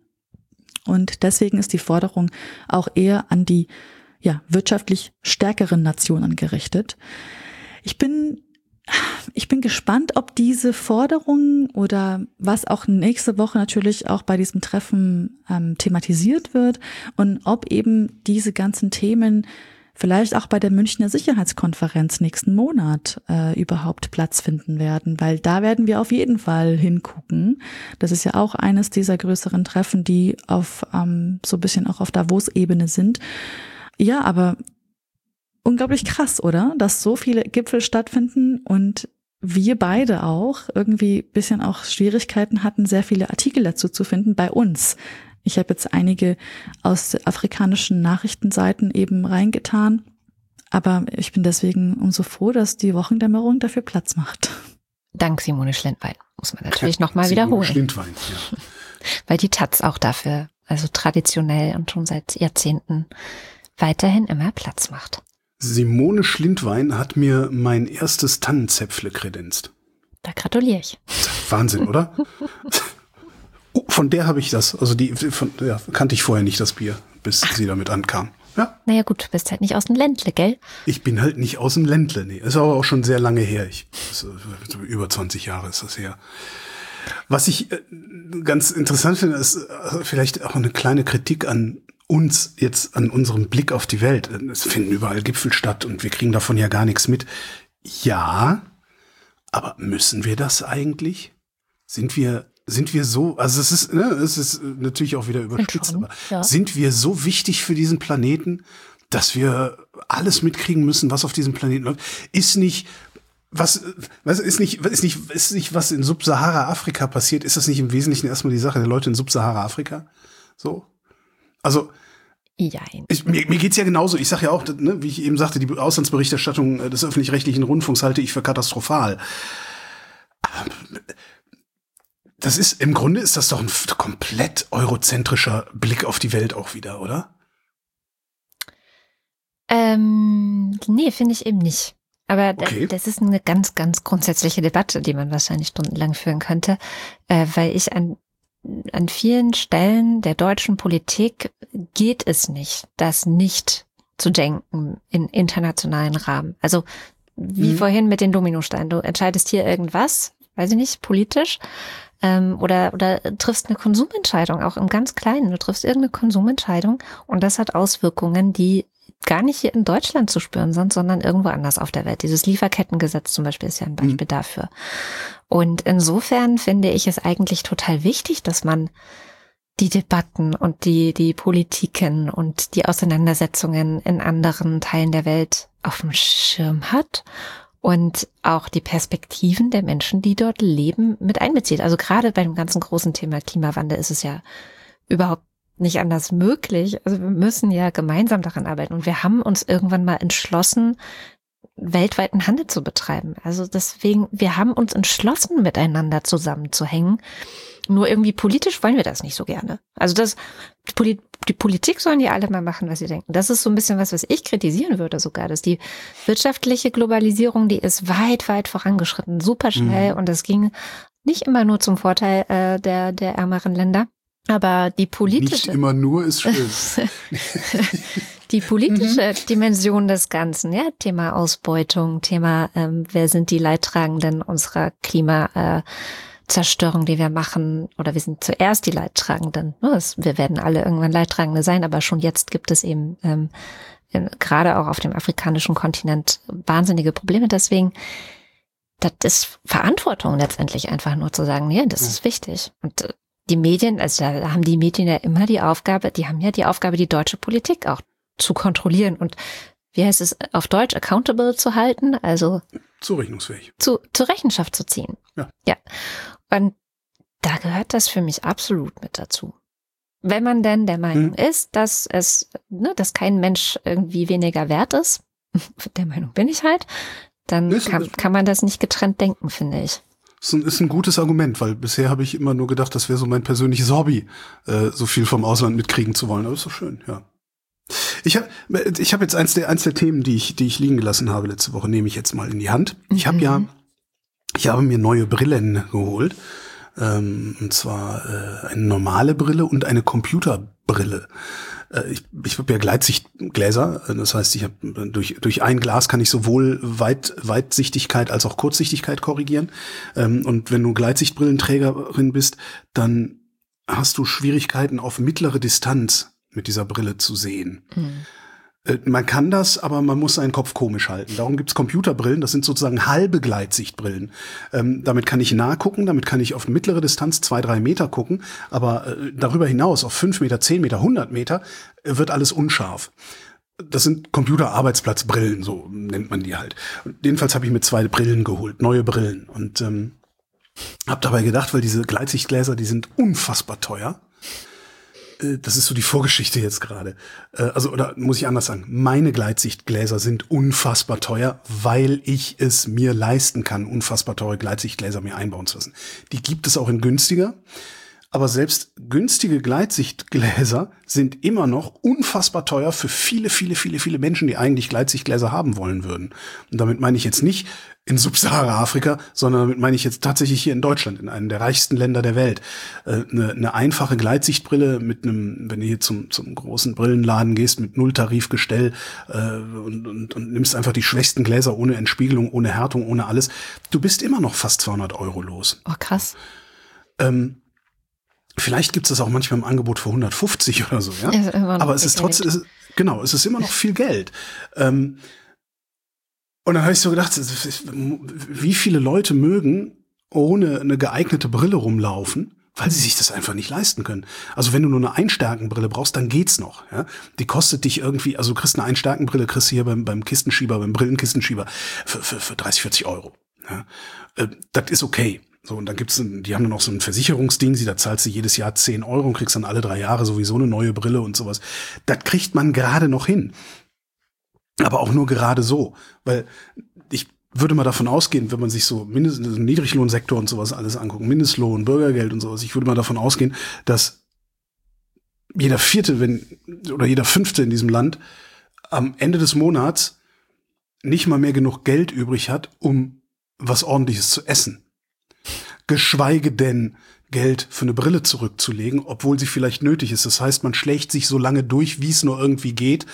Und deswegen ist die Forderung auch eher an die ja, wirtschaftlich stärkeren Nationen gerichtet. Ich bin, ich bin gespannt, ob diese Forderung oder was auch nächste Woche natürlich auch bei diesem Treffen ähm, thematisiert wird und ob eben diese ganzen Themen vielleicht auch bei der Münchner Sicherheitskonferenz nächsten Monat äh, überhaupt Platz finden werden, weil da werden wir auf jeden Fall hingucken. Das ist ja auch eines dieser größeren Treffen, die auf ähm, so ein bisschen auch auf Davos-Ebene sind. Ja, aber unglaublich krass, oder? Dass so viele Gipfel stattfinden und wir beide auch irgendwie ein bisschen auch Schwierigkeiten hatten, sehr viele Artikel dazu zu finden bei uns. Ich habe jetzt einige aus afrikanischen Nachrichtenseiten eben reingetan, aber ich bin deswegen umso froh, dass die Wochendämmerung dafür Platz macht. Dank Simone Schlindwein, muss man natürlich nochmal wiederholen. Schlindwein, ja. Weil die Taz auch dafür, also traditionell und schon seit Jahrzehnten weiterhin immer Platz macht. Simone Schlindwein hat mir mein erstes Tannenzäpfle kredenzt. Da gratuliere ich. Wahnsinn, oder? Oh, von der habe ich das. Also die von, ja, kannte ich vorher nicht, das Bier, bis Ach. sie damit ankam. Ja. Naja gut, du bist halt nicht aus dem Ländle, gell? Ich bin halt nicht aus dem Ländle, nee. Ist aber auch schon sehr lange her. Ich, das, über zwanzig Jahre ist das her. Was ich äh, ganz interessant finde, ist äh, vielleicht auch eine kleine Kritik an uns jetzt, an unserem Blick auf die Welt. Es finden überall Gipfel statt und wir kriegen davon ja gar nichts mit. Ja, aber müssen wir das eigentlich? Sind wir, sind wir so, also es ist, ne, es ist natürlich auch wieder überspitzt, schon, aber ja. Sind wir so wichtig für diesen Planeten, dass wir alles mitkriegen müssen, was auf diesem Planeten läuft? Ist nicht, was, was ist nicht, ist nicht, ist nicht, was in Subsahara-Afrika passiert, ist das nicht im Wesentlichen erstmal die Sache der Leute in Subsahara-Afrika? So? Also, Jein. Ich, mir, mir geht's ja genauso. Ich sage ja auch, ne, wie ich eben sagte, die Auslandsberichterstattung des öffentlich-rechtlichen Rundfunks halte ich für katastrophal. Das ist, im Grunde ist das doch ein komplett eurozentrischer Blick auf die Welt auch wieder, oder? Ähm, nee, finde ich eben nicht. Aber Okay. das ist eine ganz, ganz grundsätzliche Debatte, die man wahrscheinlich stundenlang führen könnte, äh, weil ich an An vielen Stellen der deutschen Politik geht es nicht, das nicht zu denken in internationalen Rahmen. Also wie Mhm. vorhin mit den Dominosteinen. Du entscheidest hier irgendwas, weiß ich nicht, politisch, ähm, oder oder triffst eine Konsumentscheidung, auch im ganz Kleinen. Du triffst irgendeine Konsumentscheidung und das hat Auswirkungen, die gar nicht hier in Deutschland zu spüren sind, sondern irgendwo anders auf der Welt. Dieses Lieferkettengesetz zum Beispiel ist ja ein Beispiel mhm. dafür. Und insofern finde ich es eigentlich total wichtig, dass man die Debatten und die, die Politiken und die Auseinandersetzungen in anderen Teilen der Welt auf dem Schirm hat und auch die Perspektiven der Menschen, die dort leben, mit einbezieht. Also gerade bei dem ganzen großen Thema Klimawandel ist es ja überhaupt nicht anders möglich. Also wir müssen ja gemeinsam daran arbeiten. Und wir haben uns irgendwann mal entschlossen, weltweiten Handel zu betreiben. Also deswegen, wir haben uns entschlossen, miteinander zusammenzuhängen. Nur irgendwie politisch wollen wir das nicht so gerne. Also das, die, Poli- die Politik sollen ja alle mal machen, was sie denken. Das ist so ein bisschen was, was ich kritisieren würde sogar, dass die wirtschaftliche Globalisierung, die ist weit, weit vorangeschritten, super schnell. Mhm. Und das ging nicht immer nur zum Vorteil äh, der, der ärmeren Länder. Aber die politische... Nicht immer nur ist schön. Die politische mhm. Dimension des Ganzen, ja, Thema Ausbeutung, Thema, ähm, wer sind die Leidtragenden unserer Klimazerstörung, die wir machen, oder wir sind zuerst die Leidtragenden. Wir werden alle irgendwann Leidtragende sein, aber schon jetzt gibt es eben ähm, gerade auch auf dem afrikanischen Kontinent wahnsinnige Probleme. Deswegen, das ist Verantwortung letztendlich einfach nur zu sagen, ja, das ja. ist wichtig. Und die Medien, also da haben die Medien ja immer die Aufgabe, die haben ja die Aufgabe, die deutsche Politik auch zu kontrollieren und wie heißt es auf Deutsch, accountable zu halten, also zurechnungsfähig. Zu, zur Rechenschaft zu ziehen. Ja. Ja. Und da gehört das für mich absolut mit dazu. Wenn man denn der Meinung hm. ist, dass es, ne, dass kein Mensch irgendwie weniger wert ist, der Meinung bin ich halt, dann ist, kann, kann man das nicht getrennt denken, finde ich. Das ist ein gutes Argument, weil bisher habe ich immer nur gedacht, das wäre so mein persönliches Hobby, äh, so viel vom Ausland mitkriegen zu wollen. Aber ist doch schön, ja. Ich habe ich hab jetzt eins der, eins der Themen, die ich, die ich liegen gelassen habe letzte Woche, nehme ich jetzt mal in die Hand. Ich habe mhm. ja, ich habe mir neue Brillen geholt. Ähm, und zwar äh, eine normale Brille und eine Computerbrille. Äh, ich ich habe ja Gleitsichtgläser, das heißt, ich habe durch durch ein Glas kann ich sowohl Weit, Weitsichtigkeit als auch Kurzsichtigkeit korrigieren. Ähm, und wenn du Gleitsichtbrillenträgerin bist, dann hast du Schwierigkeiten auf mittlere Distanz mit dieser Brille zu sehen. Mhm. Man kann das, aber man muss seinen Kopf komisch halten. Darum gibt's Computerbrillen, das sind sozusagen halbe Gleitsichtbrillen. Ähm, damit kann ich nah gucken, damit kann ich auf mittlere Distanz zwei, drei Meter gucken, aber äh, darüber hinaus auf fünf Meter, zehn Meter, hundert Meter äh, wird alles unscharf. Das sind Computerarbeitsplatzbrillen, so nennt man die halt. Und jedenfalls habe ich mir zwei Brillen geholt, neue Brillen. Und ähm, habe dabei gedacht, weil diese Gleitsichtgläser, die sind unfassbar teuer. Das ist so die Vorgeschichte jetzt gerade. Also, oder muss ich anders sagen, meine Gleitsichtgläser sind unfassbar teuer, weil ich es mir leisten kann, unfassbar teure Gleitsichtgläser mir einbauen zu lassen. Die gibt es auch in günstiger, aber selbst günstige Gleitsichtgläser sind immer noch unfassbar teuer für viele, viele, viele, viele Menschen, die eigentlich Gleitsichtgläser haben wollen würden. Und damit meine ich jetzt nicht in Subsahara-Afrika, sondern damit meine ich jetzt tatsächlich hier in Deutschland, in einem der reichsten Länder der Welt. Äh, eine, eine einfache Gleitsichtbrille mit einem, wenn du hier zum, zum großen Brillenladen gehst, mit Nulltarifgestell äh, und, und, und nimmst einfach die schwächsten Gläser ohne Entspiegelung, ohne Härtung, ohne alles, du bist immer noch fast zweihundert Euro los. Oh, krass. Ähm, vielleicht gibt es das auch manchmal im Angebot für hundertfünfzig oder so, ja. Aber es ist trotzdem, es ist, genau, es ist immer noch viel Geld. Ähm, und dann habe ich so gedacht, wie viele Leute mögen ohne eine geeignete Brille rumlaufen, weil sie sich das einfach nicht leisten können. Also wenn du nur eine Einstärkenbrille brauchst, dann geht's noch. Ja? Die kostet dich irgendwie, also du kriegst eine Einstärkenbrille, kriegst du hier beim, beim Kistenschieber, beim Brillenkistenschieber für, für, für dreißig, vierzig Euro. Ja? Äh, das ist okay. So, und dann gibt's, die haben dann noch so ein Versicherungsding, da zahlst du jedes Jahr zehn Euro und kriegst dann alle drei Jahre sowieso eine neue Brille und sowas. Das kriegt man gerade noch hin. Aber auch nur gerade so. Weil ich würde mal davon ausgehen, wenn man sich so mindestens Niedriglohnsektor und sowas alles anguckt, Mindestlohn, Bürgergeld und sowas, ich würde mal davon ausgehen, dass jeder Vierte, wenn, oder jeder Fünfte in diesem Land am Ende des Monats nicht mal mehr genug Geld übrig hat, um was Ordentliches zu essen. Geschweige denn Geld für eine Brille zurückzulegen, obwohl sie vielleicht nötig ist. Das heißt, man schlägt sich so lange durch, wie es nur irgendwie geht,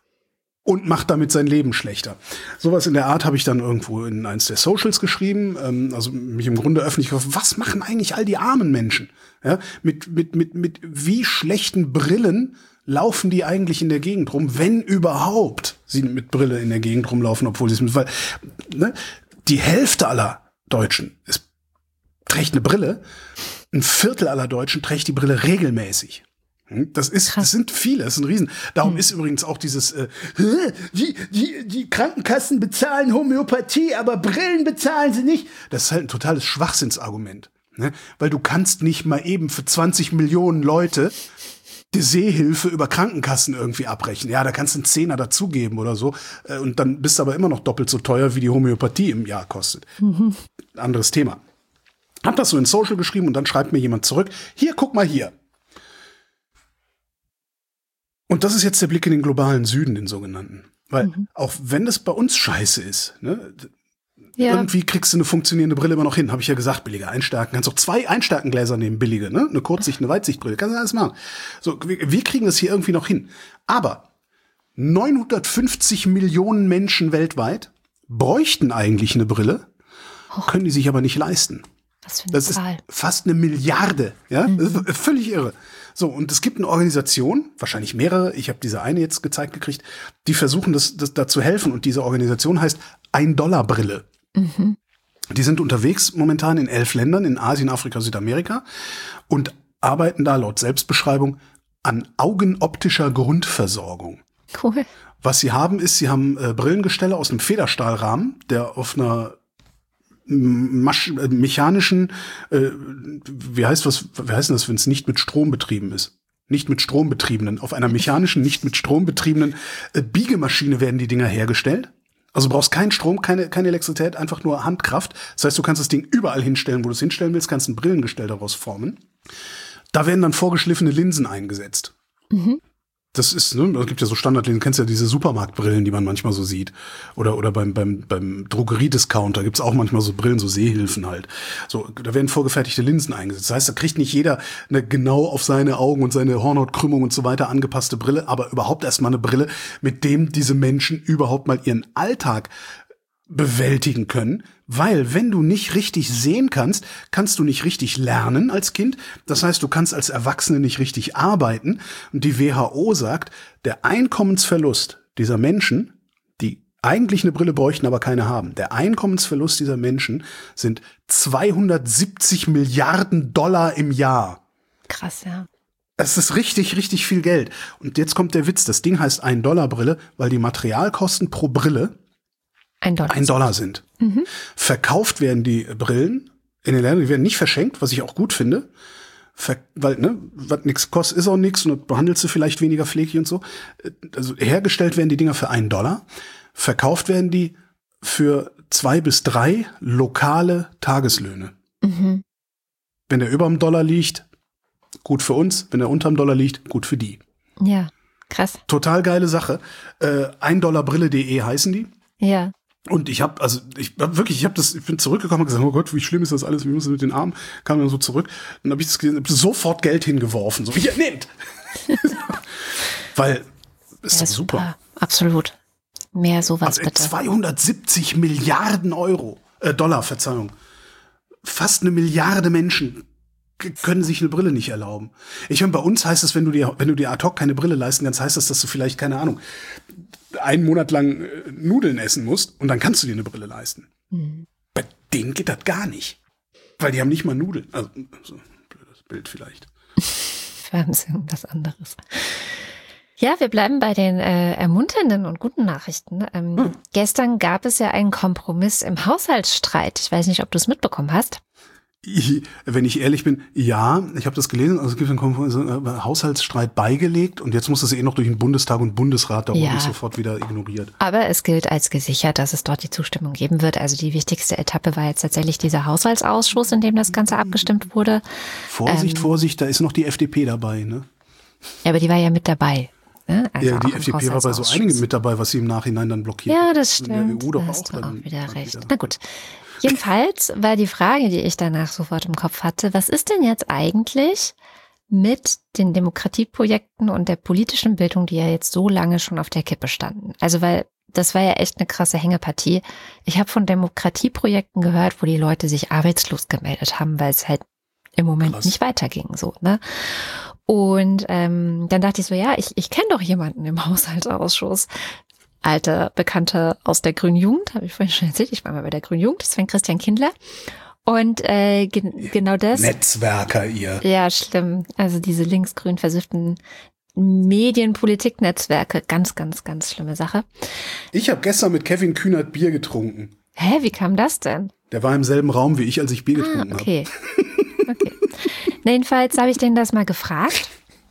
und macht damit sein Leben schlechter. Sowas in der Art habe ich dann irgendwo in eins der Socials geschrieben, ähm, also mich im Grunde öffentlich gefragt, was machen eigentlich all die armen Menschen? Ja, mit, mit, mit, mit wie schlechten Brillen laufen die eigentlich in der Gegend rum, wenn überhaupt sie mit Brille in der Gegend rumlaufen, obwohl sie es mit, weil, ne, die Hälfte aller Deutschen ist, trägt eine Brille, ein Viertel aller Deutschen trägt die Brille regelmäßig. Das ist, das sind viele, das ist ein Riesen. Darum hm. ist übrigens auch dieses, äh, die, die, die Krankenkassen bezahlen Homöopathie, aber Brillen bezahlen sie nicht. Das ist halt ein totales Schwachsinnsargument, ne? Weil du kannst nicht mal eben für zwanzig Millionen Leute die Sehhilfe über Krankenkassen irgendwie abrechnen. Ja, da kannst du einen Zehner dazugeben oder so. Äh, und dann bist du aber immer noch doppelt so teuer, wie die Homöopathie im Jahr kostet. Mhm. Anderes Thema. Hab das so in Social geschrieben und dann schreibt mir jemand zurück, hier, guck mal hier. Und das ist jetzt der Blick in den globalen Süden, den sogenannten. Weil mhm. auch wenn das bei uns scheiße ist, ne, ja. irgendwie kriegst du eine funktionierende Brille immer noch hin. Habe ich ja gesagt, billige Einstärken. Kannst auch zwei Einstärkengläser nehmen, billige, ne? Eine Kurzsicht, eine Weitsichtbrille. Kannst du alles machen. So, wir, wir kriegen das hier irgendwie noch hin. Aber neunhundertfünfzig Millionen Menschen weltweit bräuchten eigentlich eine Brille, oh. können die sich aber nicht leisten. Was für eine das Zahl. ist fast eine Milliarde. Ja, mhm. das ist völlig irre. So, und es gibt eine Organisation, wahrscheinlich mehrere, ich habe diese eine jetzt gezeigt gekriegt, die versuchen, das, das da zu helfen. Und diese Organisation heißt Ein-Dollar-Brille. Mhm. Die sind unterwegs momentan in elf Ländern, in Asien, Afrika, Südamerika und arbeiten da laut Selbstbeschreibung an augenoptischer Grundversorgung. Cool. Was sie haben, ist, sie haben äh, Brillengestelle aus einem Federstahlrahmen, der auf einer Masch- äh, mechanischen, äh, wie heißt was, wie heißt das, wenn es nicht mit Strom betrieben ist? Nicht mit Strom betriebenen, auf einer mechanischen, nicht mit Strom betriebenen äh, Biegemaschine werden die Dinger hergestellt. Also du brauchst keinen Strom, keine, keine Elektrizität, einfach nur Handkraft. Das heißt, du kannst das Ding überall hinstellen, wo du es hinstellen willst, kannst ein Brillengestell daraus formen. Da werden dann vorgeschliffene Linsen eingesetzt. Mhm. Das ist, ne, es gibt ja so Standardlinsen, du kennst ja diese Supermarktbrillen, die man manchmal so sieht. Oder, oder beim, beim, beim Drogeriediscounter gibt's auch manchmal so Brillen, so Sehhilfen halt. So, da werden vorgefertigte Linsen eingesetzt. Das heißt, da kriegt nicht jeder eine genau auf seine Augen und seine Hornhautkrümmung und so weiter angepasste Brille, aber überhaupt erstmal eine Brille, mit dem diese Menschen überhaupt mal ihren Alltag bewältigen können, weil wenn du nicht richtig sehen kannst, kannst du nicht richtig lernen als Kind. Das heißt, du kannst als Erwachsene nicht richtig arbeiten. Und die W H O sagt, der Einkommensverlust dieser Menschen, die eigentlich eine Brille bräuchten, aber keine haben, der Einkommensverlust dieser Menschen sind zweihundertsiebzig Milliarden Dollar im Jahr. Krass, ja. Es ist richtig, richtig viel Geld. Und jetzt kommt der Witz. Das Ding heißt Ein-Dollar-Brille, weil die Materialkosten pro Brille Ein Dollar, ein Dollar sind. Mhm. Verkauft werden die Brillen in den Ländern, die werden nicht verschenkt, was ich auch gut finde. Ver- weil, ne, was nix kostet, ist auch nix und das behandelst du vielleicht weniger pfleglich und so. Also hergestellt werden die Dinger für einen Dollar. Verkauft werden die für zwei bis drei lokale Tageslöhne. Mhm. Wenn der über dem Dollar liegt, gut für uns. Wenn der unter dem Dollar liegt, gut für die. Ja, krass. Total geile Sache. Äh, ein Dollar brille punkt de heißen die. Ja. Und ich habe, also ich hab wirklich, ich habe das, ich bin zurückgekommen und gesagt, oh Gott, wie schlimm ist das alles, wie muss das mit den Armen? Kam dann so zurück, dann habe ich das gesehen, hab sofort Geld hingeworfen, so hier nehmt, weil ist ja, doch super. super. Absolut, mehr sowas also, bitte. zweihundertsiebzig Milliarden Euro, äh, Dollar, Verzeihung, fast eine Milliarde Menschen können sich eine Brille nicht erlauben. Ich meine, bei uns heißt es, wenn du dir, wenn du dir ad hoc keine Brille leisten kannst, heißt das, dass du vielleicht, keine Ahnung, einen Monat lang äh, Nudeln essen musst und dann kannst du dir eine Brille leisten. Mhm. Bei denen geht das gar nicht. Weil die haben nicht mal Nudeln. Also, so ein blödes Bild vielleicht. Fernsehen, was anderes. Ja, wir bleiben bei den äh, ermunternden und guten Nachrichten. Ähm, hm. Gestern gab es ja einen Kompromiss im Haushaltsstreit. Ich weiß nicht, ob du es mitbekommen hast. Ich, wenn ich ehrlich bin, ja, ich habe das gelesen, also es gibt einen Kompromiss, äh, Haushaltsstreit beigelegt und jetzt muss das eh noch durch den Bundestag und Bundesrat, da wurde ja sofort wieder ignoriert. Aber es gilt als gesichert, dass es dort die Zustimmung geben wird. Also die wichtigste Etappe war jetzt tatsächlich dieser Haushaltsausschuss, in dem das Ganze abgestimmt wurde. Vorsicht, ähm, Vorsicht, da ist noch die F D P dabei, ne? Ja, aber die war ja mit dabei. Ne? Also ja, die F D P war bei so einigen mit dabei, was sie im Nachhinein dann blockiert. Ja, das stimmt. In der E U doch da hast auch, du auch dann, wieder dann recht. wieder. Na gut. Jedenfalls war die Frage, die ich danach sofort im Kopf hatte, was ist denn jetzt eigentlich mit den Demokratieprojekten und der politischen Bildung, die ja jetzt so lange schon auf der Kippe standen? Also weil das war ja echt eine krasse Hängepartie. Ich habe von Demokratieprojekten gehört, wo die Leute sich arbeitslos gemeldet haben, weil es halt im Moment Krass. nicht weiterging. So, ne? Und ähm, dann dachte ich so, ja, ich, ich kenne doch jemanden im Haushaltsausschuss. Alter Bekannte aus der Grünen Jugend, habe ich vorhin schon erzählt, ich war mal bei der Grünen Jugend, das war Christian Kindler. Und äh, ge- genau das. Netzwerker, ihr. Ja, schlimm. Also diese linksgrün versifften Medienpolitik-Netzwerke, ganz, ganz, ganz schlimme Sache. Ich habe gestern mit Kevin Kühnert Bier getrunken. Hä, wie kam das denn? Der war im selben Raum wie ich, als ich Bier getrunken habe. Ah, okay. Hab. Okay. Na, jedenfalls habe ich den das mal gefragt.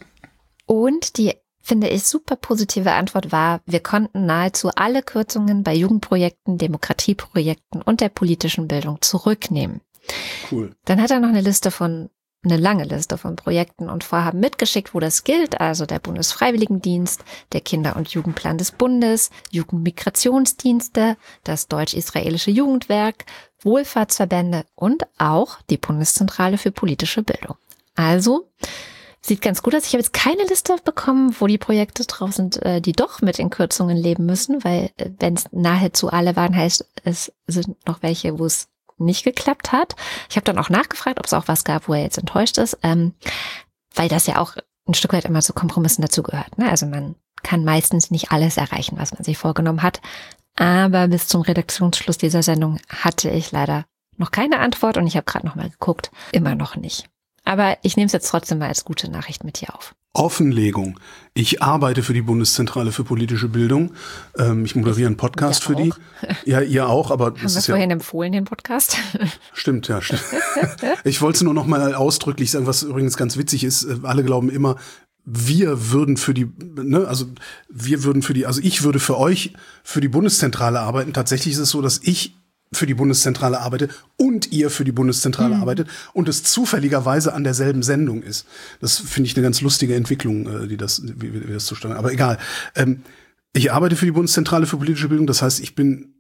Und die, finde ich, super positive Antwort war, wir konnten nahezu alle Kürzungen bei Jugendprojekten, Demokratieprojekten und der politischen Bildung zurücknehmen. Cool. Dann hat er noch eine Liste von, eine lange Liste von Projekten und Vorhaben mitgeschickt, wo das gilt, also der Bundesfreiwilligendienst, der Kinder- und Jugendplan des Bundes, Jugendmigrationsdienste, das Deutsch-Israelische Jugendwerk, Wohlfahrtsverbände und auch die Bundeszentrale für politische Bildung. Also, sieht ganz gut aus. Ich habe jetzt keine Liste bekommen, wo die Projekte drauf sind, die doch mit den Kürzungen leben müssen, weil wenn es nahezu alle waren, heißt es sind noch welche, wo es nicht geklappt hat. Ich habe dann auch nachgefragt, ob es auch was gab, wo er jetzt enttäuscht ist, ähm, weil das ja auch ein Stück weit immer zu Kompromissen dazugehört. Ne? Also man kann meistens nicht alles erreichen, was man sich vorgenommen hat. Aber bis zum Redaktionsschluss dieser Sendung hatte ich leider noch keine Antwort und ich habe gerade noch mal geguckt, immer noch nicht. Aber ich nehme es jetzt trotzdem mal als gute Nachricht mit hier auf. Offenlegung. Ich arbeite für die Bundeszentrale für politische Bildung. Ähm, ich moderiere einen Podcast für die. Ja, ihr auch, aber Haben das wir ist vorhin ja empfohlen, den Podcast? Stimmt, ja, stimmt. Ich wollte es nur noch mal ausdrücklich sagen, was übrigens ganz witzig ist. Alle glauben immer, wir würden für die, ne, also wir würden für die, also ich würde für euch für die Bundeszentrale arbeiten. Tatsächlich ist es so, dass ich für die Bundeszentrale arbeite und ihr für die Bundeszentrale mhm. arbeitet und es zufälligerweise an derselben Sendung ist. Das finde ich eine ganz lustige Entwicklung, die das, wie, wie das zustande. Aber egal. Ähm, ich arbeite für die Bundeszentrale für politische Bildung. Das heißt, ich bin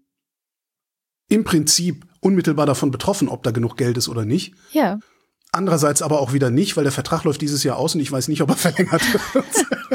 im Prinzip unmittelbar davon betroffen, ob da genug Geld ist oder nicht. Ja. Andererseits aber auch wieder nicht, weil der Vertrag läuft dieses Jahr aus und ich weiß nicht, ob er verlängert wird.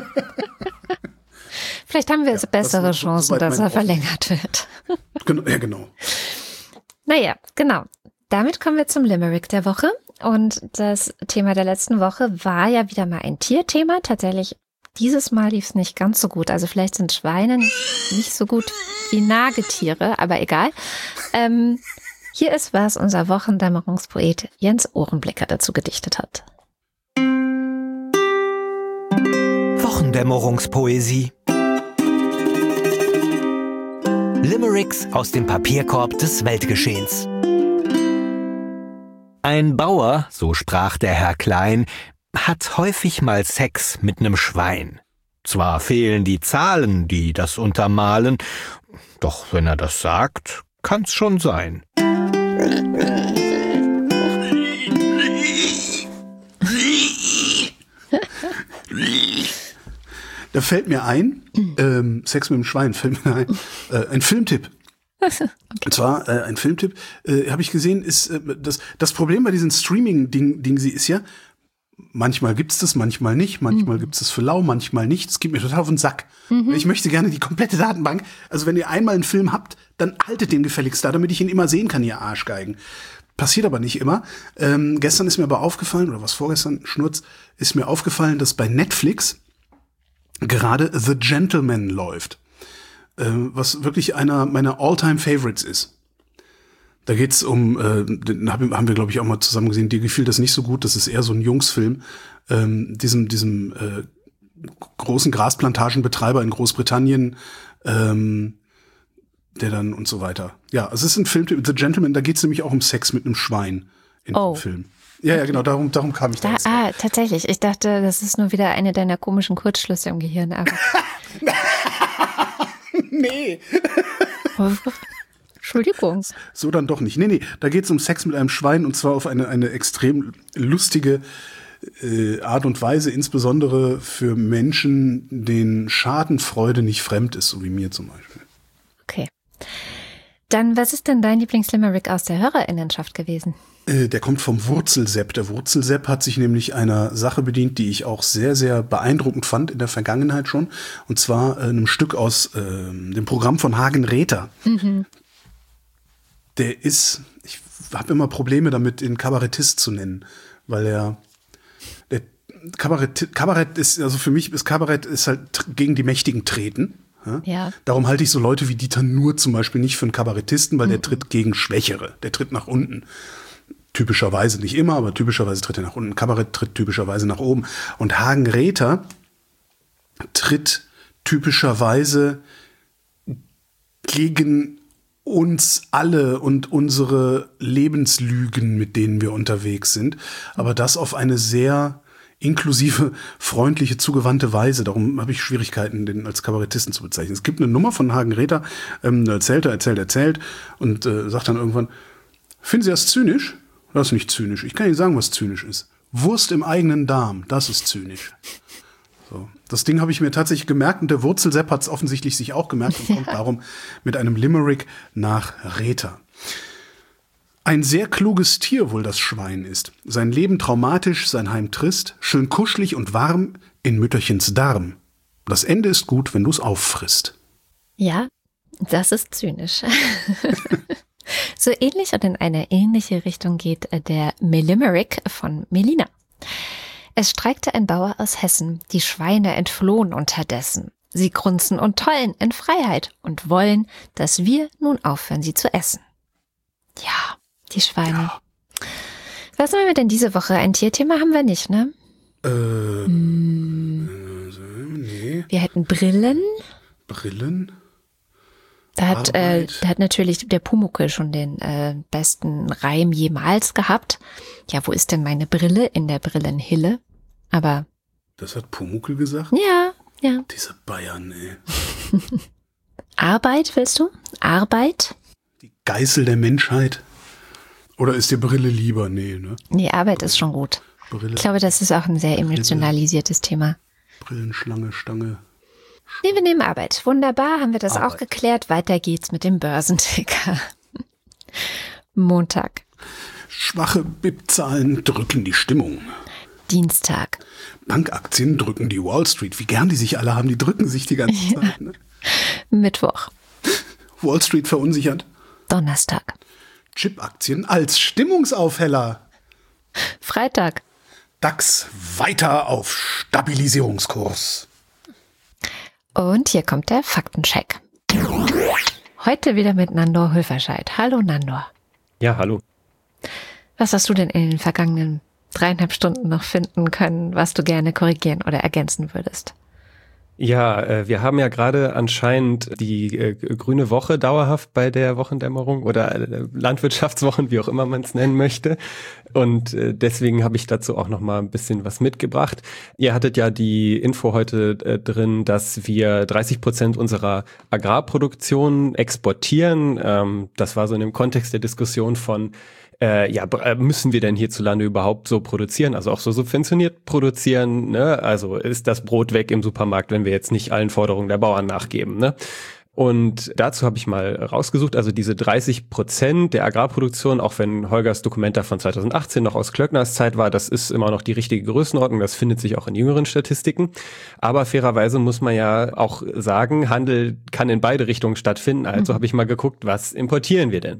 Vielleicht haben wir jetzt ja, bessere das, Chancen, dass er verlängert wird. Genau, ja, genau. Naja, genau. Damit kommen wir zum Limerick der Woche. Und das Thema der letzten Woche war ja wieder mal ein Tierthema. Tatsächlich, dieses Mal lief es nicht ganz so gut. Also vielleicht sind Schweine nicht so gut wie Nagetiere, aber egal. Ähm, hier ist, was unser Wochendämmerungspoet Jens Ohrenblicker dazu gedichtet hat. Wochendämmerungspoesie. Limericks aus dem Papierkorb des Weltgeschehens. Ein Bauer, so sprach der Herr Klein, hat häufig mal Sex mit nem Schwein. Zwar fehlen die Zahlen, die das untermalen, doch wenn er das sagt, kann's schon sein. Da fällt mir ein, ähm, Sex mit dem Schwein, fällt mir ein, äh, ein Filmtipp. Okay. Und zwar äh, ein Filmtipp, äh, habe ich gesehen, ist äh, das das Problem bei diesen Streaming-Ding, sie ist ja, manchmal gibt's das, manchmal nicht, manchmal mhm. gibt's das für lau, manchmal nicht. Es geht mir total auf den Sack. Mhm. Ich möchte gerne die komplette Datenbank. Also wenn ihr einmal einen Film habt, dann haltet den gefälligst da, damit ich ihn immer sehen kann, ihr Arschgeigen. Passiert aber nicht immer. Ähm, gestern ist mir aber aufgefallen, oder was vorgestern, Schnurz, ist mir aufgefallen, dass bei Netflix gerade The Gentleman läuft. Äh, was wirklich einer meiner All-Time-Favorites ist. Da geht's um, äh, den haben wir, glaube ich, auch mal zusammen gesehen, dir gefiel das nicht so gut, das ist eher so ein Jungsfilm, ähm, diesem, diesem äh, großen Grasplantagenbetreiber in Großbritannien, ähm, der dann und so weiter. Ja, also es ist ein Film, The Gentleman, da geht's nämlich auch um Sex mit einem Schwein in oh. dem Film. Ja, ja, genau, darum, darum kam ich da. da ah, tatsächlich. Ich dachte, das ist nur wieder eine deiner komischen Kurzschlüsse im Gehirn. Aber nee. Entschuldigung. So dann doch nicht. Nee, nee, da geht's um Sex mit einem Schwein und zwar auf eine, eine extrem lustige äh, Art und Weise, insbesondere für Menschen, denen Schadenfreude nicht fremd ist, so wie mir zum Beispiel. Okay. Dann, was ist denn dein Lieblingslimerick aus der Hörerinnenschaft gewesen? Äh, der kommt vom Wurzelsepp. Der Wurzelsepp hat sich nämlich einer Sache bedient, die ich auch sehr, sehr beeindruckend fand in der Vergangenheit schon. Und zwar äh, einem Stück aus äh, dem Programm von Hagen Räther. Mhm. Der ist, ich habe immer Probleme damit, ihn Kabarettist zu nennen, weil er, der Kabarett, Kabarett ist, also für mich ist Kabarett ist halt gegen die Mächtigen treten. Ja? Ja. Darum halte ich so Leute wie Dieter Nuhr zum Beispiel nicht für einen Kabarettisten, weil mhm. der tritt gegen Schwächere, der tritt nach unten. Typischerweise, nicht immer, aber typischerweise tritt er nach unten. Kabarett tritt typischerweise nach oben. Und Hagen Räther tritt typischerweise gegen uns alle und unsere Lebenslügen, mit denen wir unterwegs sind. Aber das auf eine sehr inklusive, freundliche, zugewandte Weise. Darum habe ich Schwierigkeiten, den als Kabarettisten zu bezeichnen. Es gibt eine Nummer von Hagen Räther, ähm, da erzählt er, erzählt, erzählt und äh, sagt dann irgendwann, finden Sie das zynisch? Das ist nicht zynisch. Ich kann Ihnen sagen, was zynisch ist. Wurst im eigenen Darm, das ist zynisch. So. Das Ding habe ich mir tatsächlich gemerkt und der Wurzelsepp hat es offensichtlich sich auch gemerkt und kommt darum mit einem Limerick nach Räther. Ein sehr kluges Tier wohl das Schwein ist. Sein Leben traumatisch, sein Heim trist, schön kuschelig und warm in Mütterchens Darm. Das Ende ist gut, wenn du es auffrisst. Ja, das ist zynisch. So ähnlich und in eine ähnliche Richtung geht der Limerick von Melina. Es streikte ein Bauer aus Hessen, die Schweine entflohen unterdessen. Sie grunzen und tollen in Freiheit und wollen, dass wir nun aufhören, sie zu essen. Ja, die Schweine. Ja. Was haben wir denn diese Woche? Ein Tierthema haben wir nicht, ne? Äh, hm. äh nee. Wir hätten Brillen. Brillen? Da hat, äh, da hat natürlich der Pumuckl schon den äh, besten Reim jemals gehabt. Ja, wo ist denn meine Brille? In der Brillenhille. Aber. Das hat Pumuckl gesagt? Ja, ja. Diese Bayern, ey. Arbeit, willst du? Arbeit? Die Geißel der Menschheit? Oder ist dir Brille lieber? Nee, ne? Nee, Arbeit ist schon gut. Brille. Ich glaube, das ist auch ein sehr emotionalisiertes Thema. Brillenschlange, Stange. Nee, wir nehmen Arbeit. Wunderbar, haben wir das Arbeit. auch geklärt. Weiter geht's mit dem Börsenticker. Montag. Schwache B I P-Zahlen drücken die Stimmung. Dienstag. Bankaktien drücken die Wall Street. Wie gern die sich alle haben, die drücken sich die ganze ja. Zeit. Ne? Mittwoch. Wall Street verunsichert. Donnerstag. Chip-Aktien als Stimmungsaufheller. Freitag. DAX weiter auf Stabilisierungskurs. Und hier kommt der Faktencheck. Heute wieder mit Nandor Höferscheid. Hallo Nandor. Ja, hallo. Was hast du denn in den vergangenen dreieinhalb Stunden noch finden können, was du gerne korrigieren oder ergänzen würdest? Ja, äh, wir haben ja gerade anscheinend die äh, grüne Woche dauerhaft bei der Wochendämmerung oder äh, Landwirtschaftswochen, wie auch immer man es nennen möchte. Und äh, deswegen habe ich dazu auch noch mal ein bisschen was mitgebracht. Ihr hattet ja die Info heute äh, drin, dass wir dreißig Prozent unserer Agrarproduktion exportieren. Ähm, das war so in dem Kontext der Diskussion von Äh, ja, müssen wir denn hierzulande überhaupt so produzieren, also auch so subventioniert produzieren, ne? Also ist das Brot weg im Supermarkt, wenn wir jetzt nicht allen Forderungen der Bauern nachgeben, ne? Und dazu habe ich mal rausgesucht, also diese dreißig Prozent der Agrarproduktion, auch wenn Holgers Dokument da von zweitausendachtzehn noch aus Klöckners Zeit war, das ist immer noch die richtige Größenordnung, das findet sich auch in jüngeren Statistiken. Aber fairerweise muss man ja auch sagen, Handel kann in beide Richtungen stattfinden, also mhm. habe ich mal geguckt, was importieren wir denn?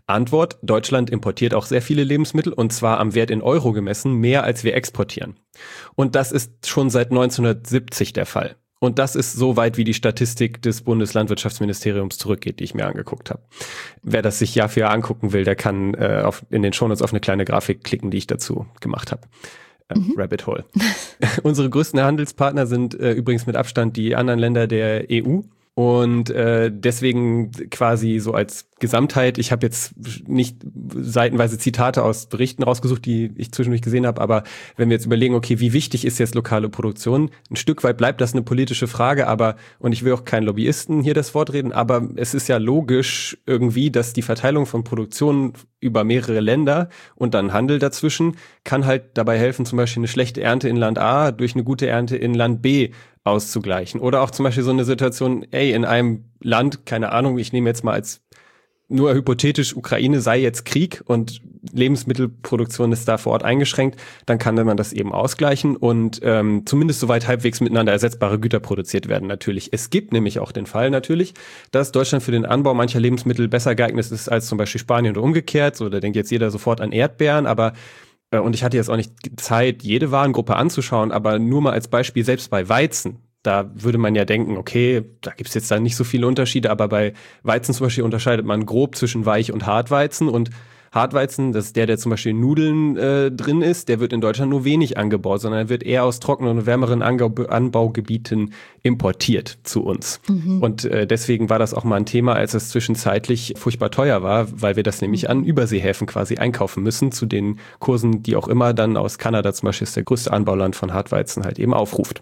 Antwort: Deutschland importiert auch sehr viele Lebensmittel und zwar am Wert in Euro gemessen mehr als wir exportieren. Und das ist schon seit neunzehnhundertsiebzig der Fall. Und das ist so weit, wie die Statistik des Bundeslandwirtschaftsministeriums zurückgeht, die ich mir angeguckt habe. Wer das sich Jahr für Jahr angucken will, der kann äh, auf, in den Shownotes auf eine kleine Grafik klicken, die ich dazu gemacht habe. Äh, mhm. Rabbit Hole. Unsere größten Handelspartner sind äh, übrigens mit Abstand die anderen Länder der E U. Und äh, deswegen quasi so als Gesamtheit, ich habe jetzt nicht seitenweise Zitate aus Berichten rausgesucht, die ich zwischendurch gesehen habe, aber wenn wir jetzt überlegen, okay, wie wichtig ist jetzt lokale Produktion, ein Stück weit bleibt das eine politische Frage, aber, und ich will auch keinen Lobbyisten hier das Wort reden, aber es ist ja logisch irgendwie, dass die Verteilung von Produktion über mehrere Länder und dann Handel dazwischen kann halt dabei helfen, zum Beispiel eine schlechte Ernte in Land A durch eine gute Ernte in Land B auszugleichen. Oder auch zum Beispiel so eine Situation, ey, in einem Land, keine Ahnung, ich nehme jetzt mal als nur hypothetisch, Ukraine sei jetzt Krieg und Lebensmittelproduktion ist da vor Ort eingeschränkt, dann kann man das eben ausgleichen und ähm, zumindest soweit halbwegs miteinander ersetzbare Güter produziert werden natürlich. Es gibt nämlich auch den Fall natürlich, dass Deutschland für den Anbau mancher Lebensmittel besser geeignet ist als zum Beispiel Spanien oder umgekehrt. So, da denkt jetzt jeder sofort an Erdbeeren, aber und ich hatte jetzt auch nicht Zeit, jede Warengruppe anzuschauen, aber nur mal als Beispiel, selbst bei Weizen, da würde man ja denken, okay, da gibt's jetzt dann nicht so viele Unterschiede, aber bei Weizen zum Beispiel unterscheidet man grob zwischen Weich- und Hartweizen und Hartweizen, das ist der, der zum Beispiel in Nudeln äh, drin ist, der wird in Deutschland nur wenig angebaut, sondern wird eher aus trockenen und wärmeren Angau- Anbaugebieten importiert zu uns. Mhm. Und äh, deswegen war das auch mal ein Thema, als es zwischenzeitlich furchtbar teuer war, weil wir das nämlich an Überseehäfen quasi einkaufen müssen, zu den Kursen, die auch immer dann aus Kanada zum Beispiel ist der größte Anbauland von Hartweizen halt eben aufruft.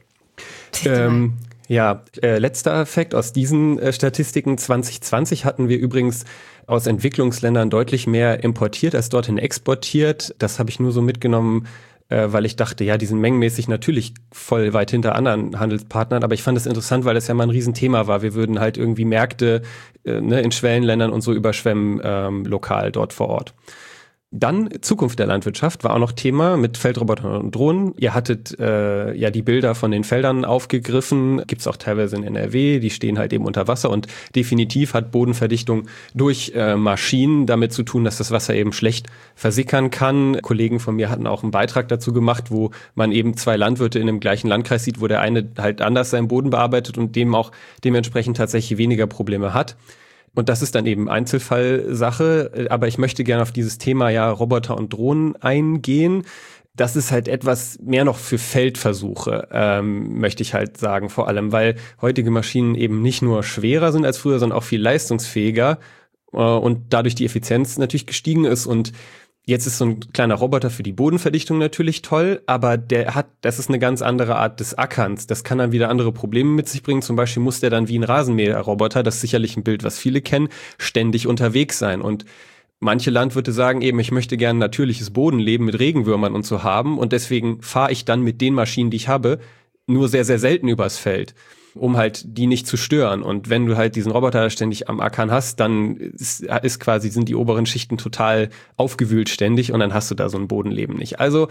Ähm, ja, äh, letzter Effekt aus diesen äh, Statistiken. zwanzig zwanzig hatten wir übrigens aus Entwicklungsländern deutlich mehr importiert als dorthin exportiert. Das habe ich nur so mitgenommen, äh, weil ich dachte, ja, die sind mengenmäßig natürlich voll weit hinter anderen Handelspartnern. Aber ich fand es interessant, weil das ja mal ein Riesenthema war. Wir würden halt irgendwie Märkte äh, ne, in Schwellenländern und so überschwemmen, ähm, lokal dort vor Ort. Dann Zukunft der Landwirtschaft war auch noch Thema mit Feldrobotern und Drohnen. Ihr hattet äh, ja die Bilder von den Feldern aufgegriffen, gibt's auch teilweise in N R W, die stehen halt eben unter Wasser und definitiv hat Bodenverdichtung durch äh, Maschinen damit zu tun, dass das Wasser eben schlecht versickern kann. Kollegen von mir hatten auch einen Beitrag dazu gemacht, wo man eben zwei Landwirte in dem gleichen Landkreis sieht, wo der eine halt anders seinen Boden bearbeitet und dem auch dementsprechend tatsächlich weniger Probleme hat. Und das ist dann eben Einzelfallsache, aber ich möchte gerne auf dieses Thema ja Roboter und Drohnen eingehen. Das ist halt etwas mehr noch für Feldversuche, ähm, möchte ich halt sagen, vor allem, weil heutige Maschinen eben nicht nur schwerer sind als früher, sondern auch viel leistungsfähiger äh, und dadurch die Effizienz natürlich gestiegen ist. Und jetzt ist so ein kleiner Roboter für die Bodenverdichtung natürlich toll, aber der hat, das ist eine ganz andere Art des Ackerns. Das kann dann wieder andere Probleme mit sich bringen. Zum Beispiel muss der dann wie ein Rasenmäherroboter, das ist sicherlich ein Bild, was viele kennen, ständig unterwegs sein. Und manche Landwirte sagen eben, ich möchte gerne natürliches Bodenleben mit Regenwürmern und so haben und deswegen fahre ich dann mit den Maschinen, die ich habe, nur sehr, sehr selten übers Feld, um halt die nicht zu stören. Und wenn du halt diesen Roboter ständig am Ackern hast, dann ist, ist quasi, sind die oberen Schichten total aufgewühlt ständig und dann hast du da so ein Bodenleben nicht. Also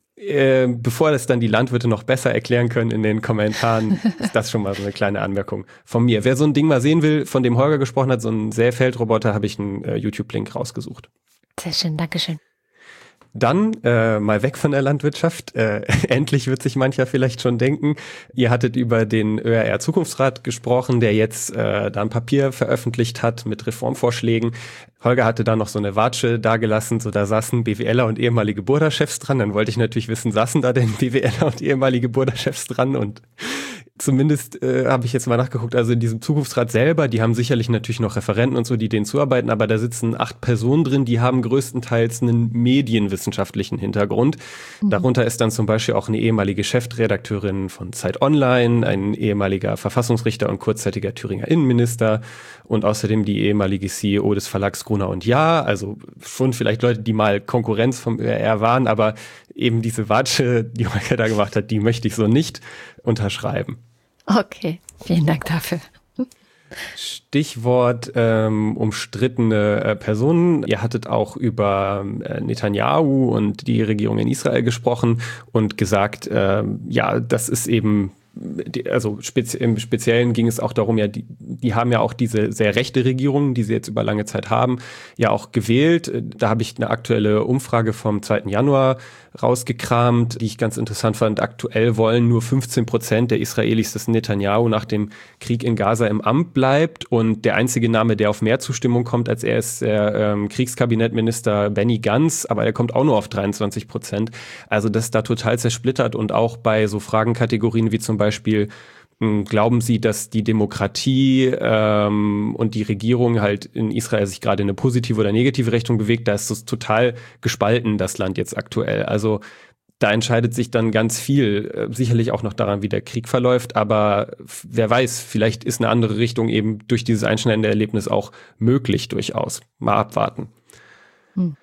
äh, bevor das dann die Landwirte noch besser erklären können in den Kommentaren, ist das schon mal so eine kleine Anmerkung von mir. Wer so ein Ding mal sehen will, von dem Holger gesprochen hat, so ein Säfeldroboter, habe ich einen äh, YouTube-Link rausgesucht. Sehr schön, Dankeschön. Dann äh, mal weg von der Landwirtschaft. Äh, endlich wird sich mancher vielleicht schon denken. Ihr hattet über den Ö R R-Zukunftsrat gesprochen, der jetzt äh, da ein Papier veröffentlicht hat mit Reformvorschlägen. Holger hatte da noch so eine Watsche dagelassen, so da saßen BWLer und ehemalige Burda-Chefs dran. Dann wollte ich natürlich wissen, saßen da denn BWLer und ehemalige Burda-Chefs dran? Und zumindest äh, habe ich jetzt mal nachgeguckt, also in diesem Zukunftsrat selber, die haben sicherlich natürlich noch Referenten und so, die denen zuarbeiten, aber da sitzen acht Personen drin, die haben größtenteils einen medienwissenschaftlichen Hintergrund. Mhm. Darunter ist dann zum Beispiel auch eine ehemalige Chefredakteurin von Zeit Online, ein ehemaliger Verfassungsrichter und kurzzeitiger Thüringer Innenminister und außerdem die ehemalige C E O des Verlags Gruner und Jahr, also schon vielleicht Leute, die mal Konkurrenz vom Ö R R waren, aber eben diese Watsche, die Holger da gemacht hat, die möchte ich so nicht unterschreiben. Okay, vielen Dank dafür. Stichwort ähm, umstrittene äh, Personen. Ihr hattet auch über äh, Netanyahu und die Regierung in Israel gesprochen und gesagt, äh, ja, das ist eben die, also spezi- im Speziellen ging es auch darum, ja, die, die haben ja auch diese sehr rechte Regierung, die sie jetzt über lange Zeit haben, ja auch gewählt. Da habe ich eine aktuelle Umfrage vom zweiten Januar rausgekramt, die ich ganz interessant fand. Aktuell wollen nur fünfzehn Prozent der Israelis, dass Netanyahu nach dem Krieg in Gaza im Amt bleibt, und der einzige Name, der auf mehr Zustimmung kommt als er, ist der ähm, Kriegskabinettminister Benny Gantz, aber er kommt auch nur auf dreiundzwanzig Prozent. Also das ist da total zersplittert, und auch bei so Fragenkategorien wie zum Beispiel, mh, glauben Sie, dass die Demokratie ähm, und die Regierung halt in Israel sich gerade in eine positive oder negative Richtung bewegt, da ist es total gespalten, das Land jetzt aktuell. Also da entscheidet sich dann ganz viel, äh, sicherlich auch noch daran, wie der Krieg verläuft, aber f- wer weiß, vielleicht ist eine andere Richtung eben durch dieses einschneidende Erlebnis auch möglich durchaus. Mal abwarten. Hm.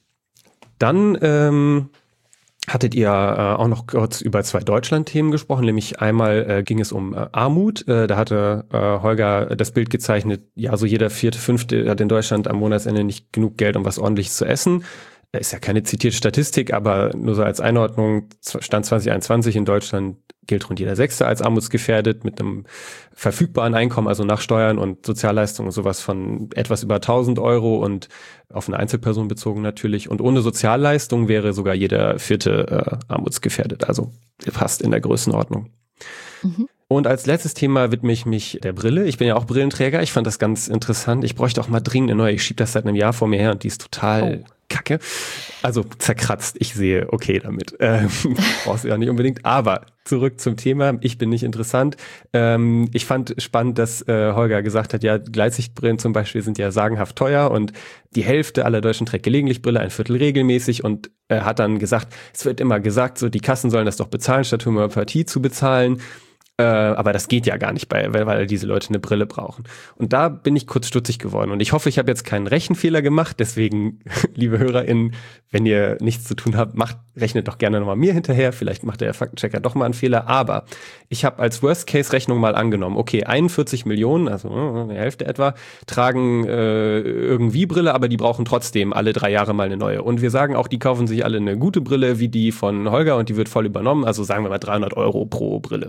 Dann ähm, hattet ihr äh, auch noch kurz über zwei Deutschland-Themen gesprochen, nämlich einmal äh, ging es um äh, Armut. Äh, da hatte äh, Holger das Bild gezeichnet, ja, so jeder vierte, fünfte hat in Deutschland am Monatsende nicht genug Geld, um was Ordentliches zu essen. Ist ja keine zitierte Statistik, aber nur so als Einordnung, Stand zwanzig einundzwanzig in Deutschland gilt rund jeder Sechste als armutsgefährdet mit einem verfügbaren Einkommen, also nach Steuern und Sozialleistungen und sowas von etwas über tausend Euro und auf eine Einzelperson bezogen natürlich. Und ohne Sozialleistung wäre sogar jeder Vierte äh, armutsgefährdet, also fast in der Größenordnung. Mhm. Und als letztes Thema widme ich mich der Brille. Ich bin ja auch Brillenträger. Ich fand das ganz interessant. Ich bräuchte auch mal dringend eine neue. Ich schiebe das seit einem Jahr vor mir her und die ist total oh. kacke. Also zerkratzt. Ich sehe okay damit. Ähm, brauchst du ja nicht unbedingt. Aber zurück zum Thema. Ich bin nicht interessant. Ähm, ich fand spannend, dass äh, Holger gesagt hat, ja, Gleitsichtbrillen zum Beispiel sind ja sagenhaft teuer und die Hälfte aller Deutschen trägt gelegentlich Brille, ein Viertel regelmäßig, und er äh, hat dann gesagt, es wird immer gesagt, so die Kassen sollen das doch bezahlen, statt Homöopathie zu bezahlen. Äh, aber das geht ja gar nicht, bei, weil, weil diese Leute eine Brille brauchen. Und da bin ich kurz stutzig geworden. Und ich hoffe, ich habe jetzt keinen Rechenfehler gemacht. Deswegen, liebe HörerInnen, wenn ihr nichts zu tun habt, macht, rechnet doch gerne nochmal mir hinterher. Vielleicht macht der Faktenchecker doch mal einen Fehler. Aber ich habe als Worst-Case-Rechnung mal angenommen, okay, einundvierzig Millionen, also eine Hälfte etwa, tragen äh, irgendwie Brille, aber die brauchen trotzdem alle drei Jahre mal eine neue. Und wir sagen auch, die kaufen sich alle eine gute Brille, wie die von Holger, und die wird voll übernommen. Also sagen wir mal dreihundert Euro pro Brille.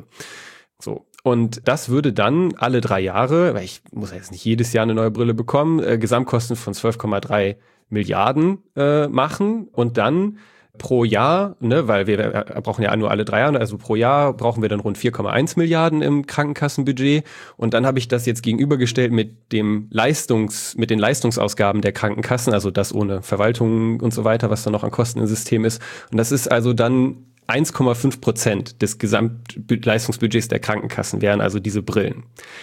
So. Und das würde dann alle drei Jahre, weil ich muss ja jetzt nicht jedes Jahr eine neue Brille bekommen, äh, Gesamtkosten von zwölf Komma drei Milliarden äh, machen, und dann pro Jahr, ne, weil wir äh, brauchen ja nur alle drei Jahre, also pro Jahr brauchen wir dann rund vier Komma eins Milliarden im Krankenkassenbudget. Und dann habe ich das jetzt gegenübergestellt mit dem Leistungs, mit den Leistungsausgaben der Krankenkassen, also das ohne Verwaltung und so weiter, was dann noch an Kosten im System ist. Und das ist also dann eins Komma fünf Prozent des Gesamtleistungsbudgets der Krankenkassen wären also diese Brillen.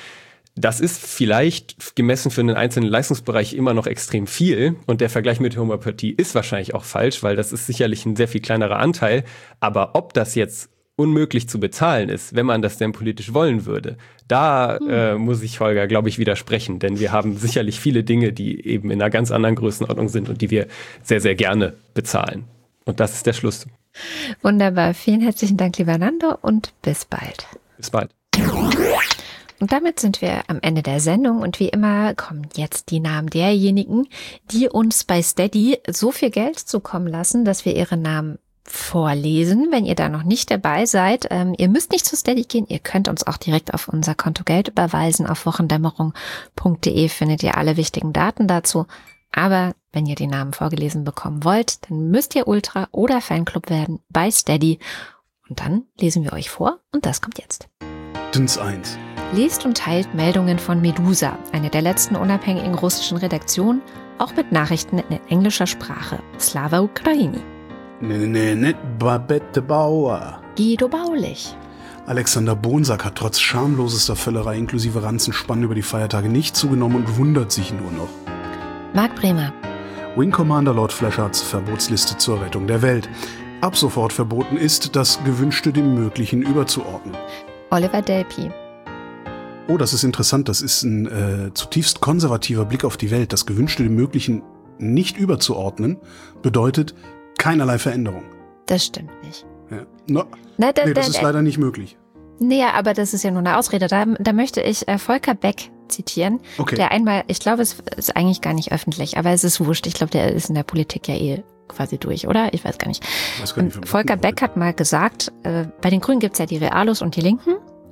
Das ist vielleicht gemessen für einen einzelnen Leistungsbereich immer noch extrem viel, und der Vergleich mit Homöopathie ist wahrscheinlich auch falsch, weil das ist sicherlich ein sehr viel kleinerer Anteil. Aber ob das jetzt unmöglich zu bezahlen ist, wenn man das denn politisch wollen würde, da hm. äh, muss ich Holger, glaube ich, widersprechen, denn wir haben sicherlich viele Dinge, die eben in einer ganz anderen Größenordnung sind und die wir sehr, sehr gerne bezahlen. Und das ist der Schluss. Wunderbar. Vielen herzlichen Dank, lieber Nando, und bis bald. Bis bald. Und damit sind wir am Ende der Sendung, und wie immer kommen jetzt die Namen derjenigen, die uns bei Steady so viel Geld zukommen lassen, dass wir ihre Namen vorlesen. Wenn ihr da noch nicht dabei seid, ähm, ihr müsst nicht zu Steady gehen, ihr könnt uns auch direkt auf unser Konto Geld überweisen. Auf wochendämmerung punkt de findet ihr alle wichtigen Daten dazu. Aber wenn ihr die Namen vorgelesen bekommen wollt, dann müsst ihr Ultra oder Fanclub werden bei Steady. Und dann lesen wir euch vor, und das kommt jetzt. Dins eins. Lest und teilt Meldungen von Medusa, eine der letzten unabhängigen russischen Redaktionen, auch mit Nachrichten in englischer Sprache. Slava Ukraini. Ne, ne, ne, Babette Bauer. Guido Baulich. Alexander Bonsack hat trotz schamlosester Völlerei inklusive Ranzenspannen über die Feiertage nicht zugenommen und wundert sich nur noch. Marc Bremer. Wing Commander Lord Flashards Verbotsliste zur Rettung der Welt. Ab sofort verboten ist, das Gewünschte dem Möglichen überzuordnen. Oliver Delpi. Oh, das ist interessant. Das ist ein äh, zutiefst konservativer Blick auf die Welt. Das Gewünschte dem Möglichen nicht überzuordnen bedeutet keinerlei Veränderung. Das stimmt nicht. Ja. No. Na, da, nee, das da, ist da, leider nicht möglich. Nee, aber das ist ja nur eine Ausrede. Da, da möchte ich äh, Volker Beck zitieren, okay. Der einmal, ich glaube, es ist eigentlich gar nicht öffentlich, aber es ist wurscht. Ich glaube, der ist in der Politik ja eh quasi durch, oder? Ich weiß gar nicht. Weiß gar nicht und Volker Beck hat mal gesagt, äh, bei den Grünen gibt's ja die Realos und die Linken.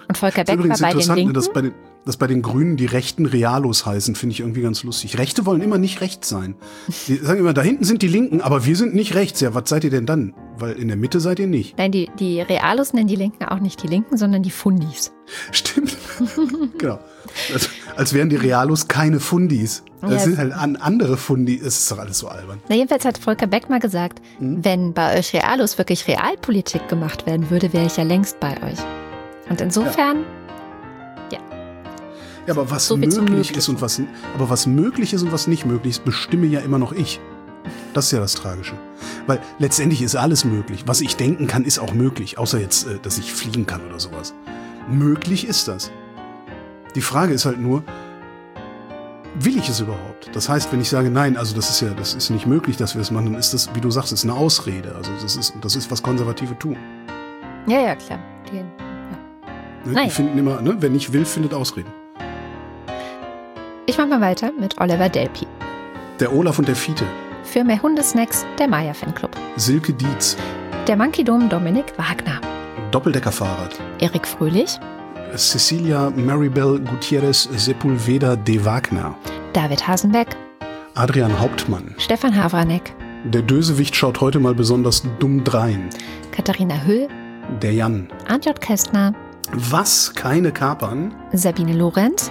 Und Volker Das ist Beck war übrigens bei den interessant, ne, Linken. dass bei den, dass bei den Grünen die Rechten Realos heißen, finde ich irgendwie ganz lustig. Rechte wollen immer nicht rechts sein. Die sagen immer, da hinten sind die Linken, aber wir sind nicht rechts. Ja, was seid ihr denn dann? Weil in der Mitte seid ihr nicht. Nein, die, die Realos nennen die Linken auch nicht die Linken, sondern die Fundis. Stimmt. Genau. Als, als wären die Realos keine Fundis. Das Ja, sind halt an andere Fundis. Es ist doch alles so albern. Na, jedenfalls hat Volker Beck mal gesagt, Hm? wenn bei euch Realos wirklich Realpolitik gemacht werden würde, wäre ich ja längst bei euch. Und insofern, Ja, aber was So viel zum möglich Möglichen. ist und was, aber was möglich ist und was nicht möglich ist, bestimme ja immer noch ich. Das ist ja das Tragische. Weil letztendlich ist alles möglich. Was ich denken kann, ist auch möglich. Außer jetzt, äh, dass ich fliegen kann oder sowas. Möglich ist das. Die Frage ist halt nur, will ich es überhaupt? Das heißt, wenn ich sage, nein, also das ist ja, das ist nicht möglich, dass wir das machen, dann ist das, wie du sagst, ist eine Ausrede. Also das ist, das ist, was Konservative tun. ja, ja, klar. Die, Ne? Nein. Die finden immer, ne? Wer nicht will, findet Ausreden. ich mach mal weiter mit Oliver Delpi. Der Olaf und der Fiete. Für mehr Hundesnacks, der Maya Fanclub. Silke Dietz. Der Monkey Dome Dominik Wagner. Doppeldecker-Fahrrad. Erik Fröhlich. Cecilia Maribel Gutierrez Sepulveda de Wagner. David Hasenbeck. Adrian Hauptmann. Stefan Havranek. Der Dösewicht schaut heute mal besonders dumm drein. Katharina Hüll. Der Jan. Arndt J. Kästner. Was? Keine Kapern? Sabine Lorenz.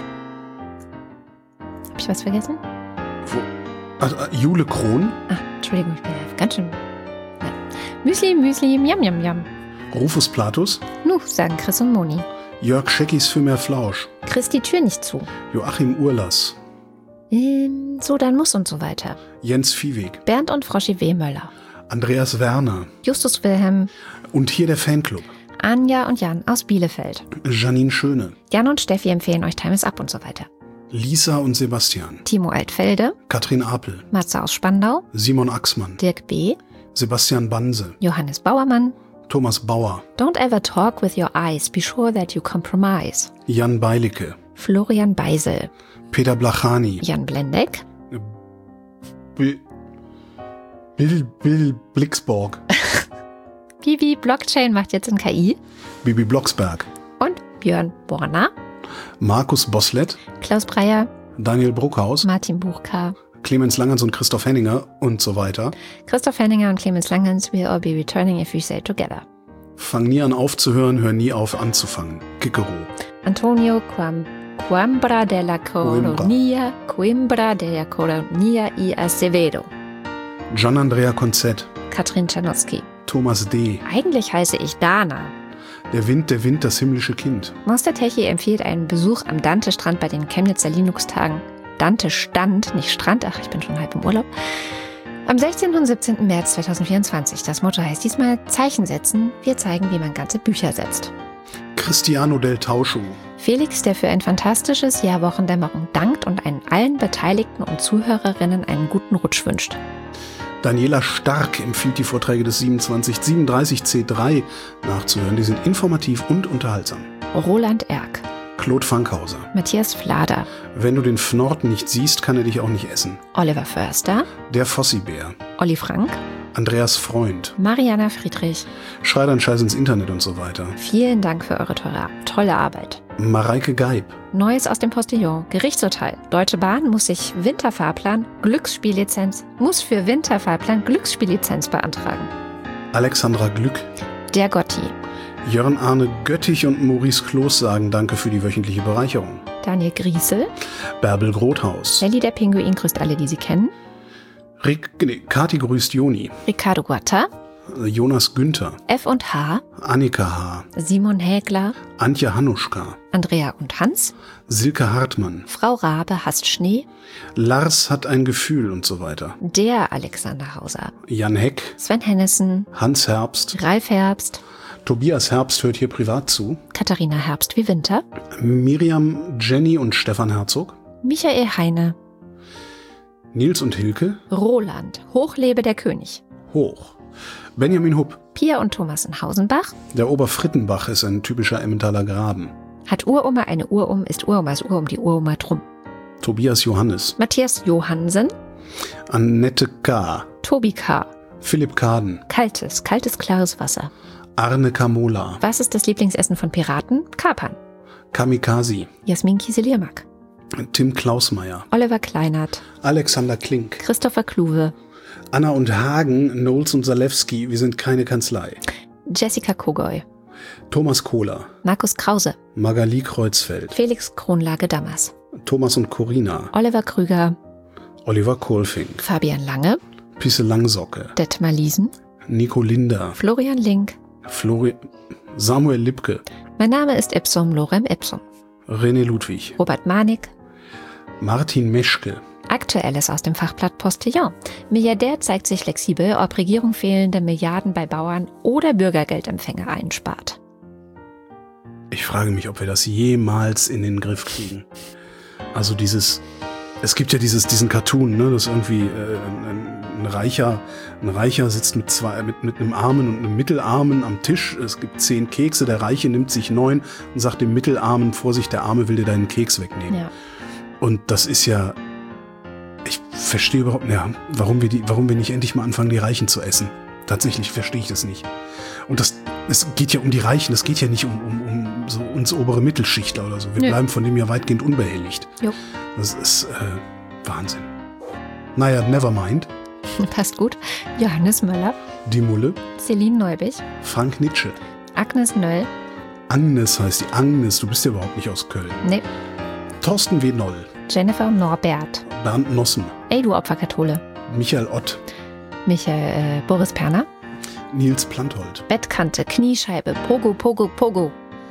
Hab ich was vergessen? Wo? Ah, ah, Jule Krohn. Ah, Entschuldigung, ich bin ja ganz schön. Ja. Müsli, Müsli, Miam, Miam, Miam. Rufus Platus. Nu, sagen Chris und Moni. Jörg Scheckis für mehr Flausch. Chris die Tür nicht zu. Joachim Urlass. Ähm, so, dann muss und so weiter. Jens Viehweg. Bernd und Froschi W. Möller. Andreas Werner. Justus Wilhelm. Und hier der Fanclub. Anja und Jan aus Bielefeld. Janine Schöne. Jan und Steffi empfehlen euch Time is Up und so weiter. Lisa und Sebastian. Timo Altfelde. Katrin Apel. Matze aus Spandau. Simon Axmann. Dirk B. Sebastian Banse. Johannes Bauermann. Thomas Bauer. Don't ever talk with your eyes. Be sure that you compromise. Jan Beilicke. Florian Beisel. Peter Blachani. Jan Blendeck. Bill, Bill, Bill Blixborg. Bibi Blockchain macht jetzt in K I. Bibi Blocksberg. Und Björn Borner. Markus Boslett. Klaus Breyer. Daniel Bruckhaus. Martin Buchka. Clemens Langens und Christoph Henninger und so weiter. Christoph Henninger und Clemens Langens will all be returning if we stay together. Fang nie an aufzuhören, hör nie auf anzufangen. Kikero. Antonio Quam, Coimbra de la Colonia, Coimbra de la Colonia y Acevedo. Gian Andrea Konzett. Katrin Czarnowski. Thomas D. Eigentlich heiße ich Dana. Der Wind, der Wind, das himmlische Kind. Monster Techie empfiehlt einen Besuch am Dante-Strand bei den Chemnitzer Linux-Tagen. Dante Stand, nicht Strand, ach, ich bin schon halb im Urlaub. Am sechzehnten und siebzehnten März zweitausendvierundzwanzig. Das Motto heißt diesmal Zeichen setzen. Wir zeigen, wie man ganze Bücher setzt. Cristiano del Tauscho. Felix, der für ein fantastisches Jahr Wochendämmerung dankt und einen allen Beteiligten und Zuhörerinnen einen guten Rutsch wünscht. Daniela Stark empfiehlt die Vorträge des siebenundzwanzig siebenunddreißig C drei nachzuhören. Die sind informativ und unterhaltsam. Roland Erck. Claude Fankhauser. Matthias Flader. Wenn du den Fnord nicht siehst, kann er dich auch nicht essen. Oliver Förster. Der Fossibär. Olli Frank. Andreas Freund. Mariana Friedrich. Schrei dein Scheiß ins Internet und so weiter. Vielen Dank für eure tolle, tolle Arbeit. Mareike Geib. Neues aus dem Postillon. Gerichtsurteil. Deutsche Bahn muss sich Winterfahrplan, Glücksspiellizenz, muss für Winterfahrplan Glücksspiellizenz beantragen. Alexandra Glück. Der Gotti. Jörn Arne Göttich und Maurice Kloß sagen Danke für die wöchentliche Bereicherung. Daniel Griesel. Bärbel Grothaus. Sally der Pinguin grüßt alle, die sie kennen. Rick, nee, Kati grüßt Joni. Ricardo Guatta. Jonas Günther. F und H. Annika H. Simon Hägler. Antje Hanuschka. Andrea und Hans. Silke Hartmann. Frau Rabe hasst Schnee. Lars hat ein Gefühl und so weiter. Der Alexander Hauser. Jan Heck. Sven Hennissen. Hans Herbst. Ralf Herbst. Tobias Herbst hört hier privat zu. Katharina Herbst wie Winter. Miriam, Jenny und Stefan Herzog. Michael Heine. Nils und Hilke. Roland. Hochlebe der König. Hoch. Benjamin Hupp. Pia und Thomas in Hausenbach. Der Oberfrittenbach ist ein typischer Emmentaler Graben. Hat Uroma eine Urum, ist Uromas Uhr um die Uroma drum. Tobias Johannes. Matthias Johansen. Annette K. Tobi K. Philipp Kaden. Kaltes, kaltes, klares Wasser. Arne Kamola. Was ist das Lieblingsessen von Piraten? Kapern. Kamikaze. Jasmin Kieseliermack. Tim Klausmeier. Oliver Kleinert. Alexander Klink. Christopher Kluwe. Anna und Hagen, Knowles und Salewski, wir sind keine Kanzlei. Jessica Kogoy. Thomas Kohler. Markus Krause. Magali Kreuzfeld. Felix Kronlage-Dammers. Thomas und Corina. Oliver Krüger. Oliver Kohlfink. Fabian Lange. Pisse Langsocke. Detmar Liesen. Nico Linder. Florian Link. Flori Samuel Lipke. Mein Name ist Ipsum Lorem Ipsum. René Ludwig. Robert Manig. Martin Meschke. Aktuelles aus dem Fachblatt Postillon. Milliardär zeigt sich flexibel, ob Regierung fehlende Milliarden bei Bauern oder Bürgergeldempfänger einspart. Ich frage mich, ob wir das jemals in den Griff kriegen. Also dieses, es gibt ja dieses, diesen Cartoon, ne, dass irgendwie äh, ein, ein Reicher, ein Reicher sitzt mit zwei, mit, mit einem Armen und einem Mittelarmen am Tisch. Es gibt zehn Kekse, der Reiche nimmt sich neun und sagt dem Mittelarmen, Vorsicht, der Arme will dir deinen Keks wegnehmen. Ja. Und das ist ja, ich verstehe überhaupt nicht, ja, warum wir die, warum wir nicht endlich mal anfangen, die Reichen zu essen. Tatsächlich verstehe ich das nicht. Und das, es geht ja um die Reichen, es geht ja nicht um, um, um so uns obere Mittelschichtler oder so. Wir Nö. bleiben von dem ja weitgehend unbehelligt. Jo. Das ist äh, Wahnsinn. Naja, never mind. Passt gut. Johannes Möller. Die Mulle. Celine Neubich. Frank Nitsche. Agnes Nöll. Agnes heißt die. Agnes, du bist ja überhaupt nicht aus Köln. Nee. Thorsten W. Noll. Jennifer Norbert. Bernd Nossen. Ey, du Opferkathole. Michael Ott. Michael äh, Boris Perner. Nils Planthold. Bettkante, Kniescheibe, Pogo, Pogo, Pogo.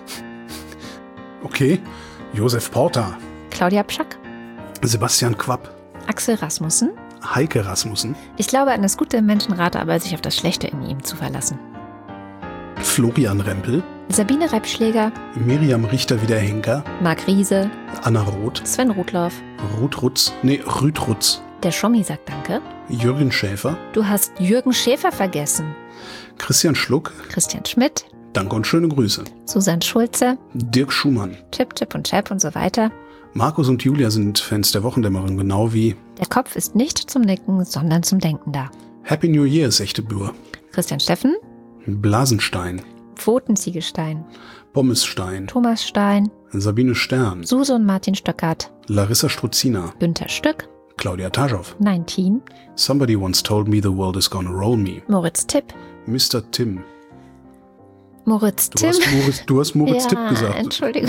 Okay. Josef Porter. Claudia Pschack. Sebastian Quapp. Axel Rasmussen. Heike Rasmussen. Ich glaube an das Gute im Menschen, rate aber, sich auf das Schlechte in ihm zu verlassen. Florian Rempel. Sabine Reibschläger. Miriam Richter-Wiederhenker. Marc Riese. Anna Roth. Sven Rudloff. Ruth Rutz. Nee, Rüd Rutz. Der Schommi sagt Danke. Jürgen Schäfer. Du hast Jürgen Schäfer vergessen. Christian Schluck. Christian Schmidt. Danke und schöne Grüße. Susanne Schulze. Dirk Schumann. Chip, Chip und Chap und so weiter. Markus und Julia sind Fans der Wochendämmerung, genau wie Der Kopf ist nicht zum Nicken, sondern zum Denken da. Happy New Year ist echte Bür. Christian Steffen. Blasenstein. Pfotenziegelstein. Pommesstein. Thomas Stein. Sabine Stern. Suse und Martin Stöckert. Larissa Struzina. Günther Stück. Claudia Taschow. neunzehn. Somebody once told me the world is gonna roll me. Moritz Tipp. Mister Tim. Moritz Du Tim. hast Moritz, du hast Moritz ja, Tipp gesagt. Entschuldigung.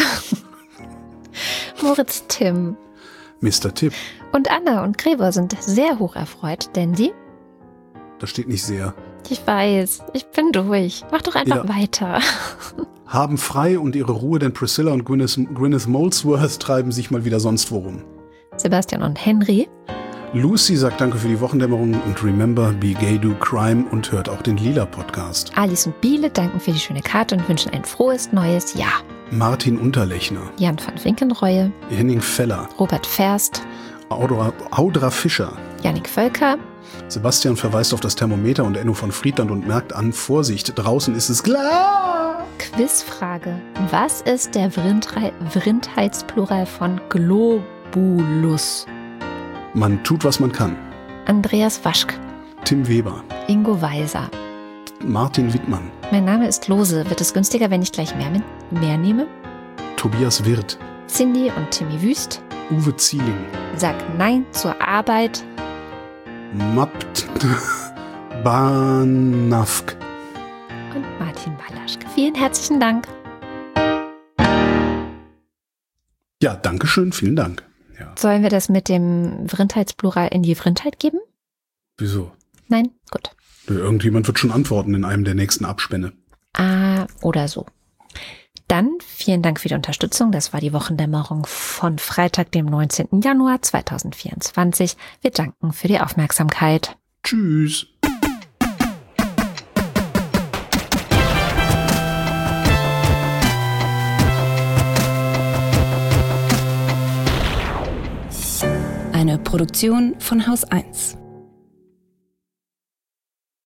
Moritz Tim. Mister Tipp. Und Anna und Gregor sind sehr hoch erfreut, denn sie, Da steht nicht sehr. ich weiß, ich bin durch. Mach doch einfach Ja. weiter. Haben frei und ihre Ruhe, denn Priscilla und Gwyneth, Gwyneth Molesworth treiben sich mal wieder sonst worum. Sebastian und Henry. Lucy sagt Danke für die Wochendämmerung und remember, be gay, do crime und hört auch den Lila-Podcast. Alice und Biele danken für die schöne Karte und wünschen ein frohes neues Jahr. Martin Unterlechner, Jan van Winkenreue. Henning Feller, Robert Ferst. Audra, Audra Fischer. Jannik Völker. Sebastian verweist auf das Thermometer und Enno von Friedland und merkt an, Vorsicht, draußen ist es klar. Quizfrage. Was ist der Vrindrei- Vrindheitsplural von Globulus? Man tut, was man kann. Andreas Waschk. Tim Weber, Ingo Weiser. Martin Wittmann, Mein Name ist Lose. Wird es günstiger, wenn ich gleich mehr, mit, mehr nehme? Tobias Wirth, Cindy und Timmy Wüst. Uwe Zieling, Sagt Nein zur Arbeit. Mapt Banafk. Und Martin Balaschke. Vielen herzlichen Dank. Ja, danke schön, vielen Dank. Ja, Sollen wir das mit dem Vrindheitsplural in die Vrindheit geben? wieso? Nein? Gut. Irgendjemand wird schon antworten in einem der nächsten Abspänne. Ah, oder so. Dann vielen Dank für die Unterstützung. Das war die Wochendämmerung von Freitag, dem neunzehnten Januar zweitausendvierundzwanzig. Wir danken für die Aufmerksamkeit. Tschüss. Eine Produktion von Haus eins.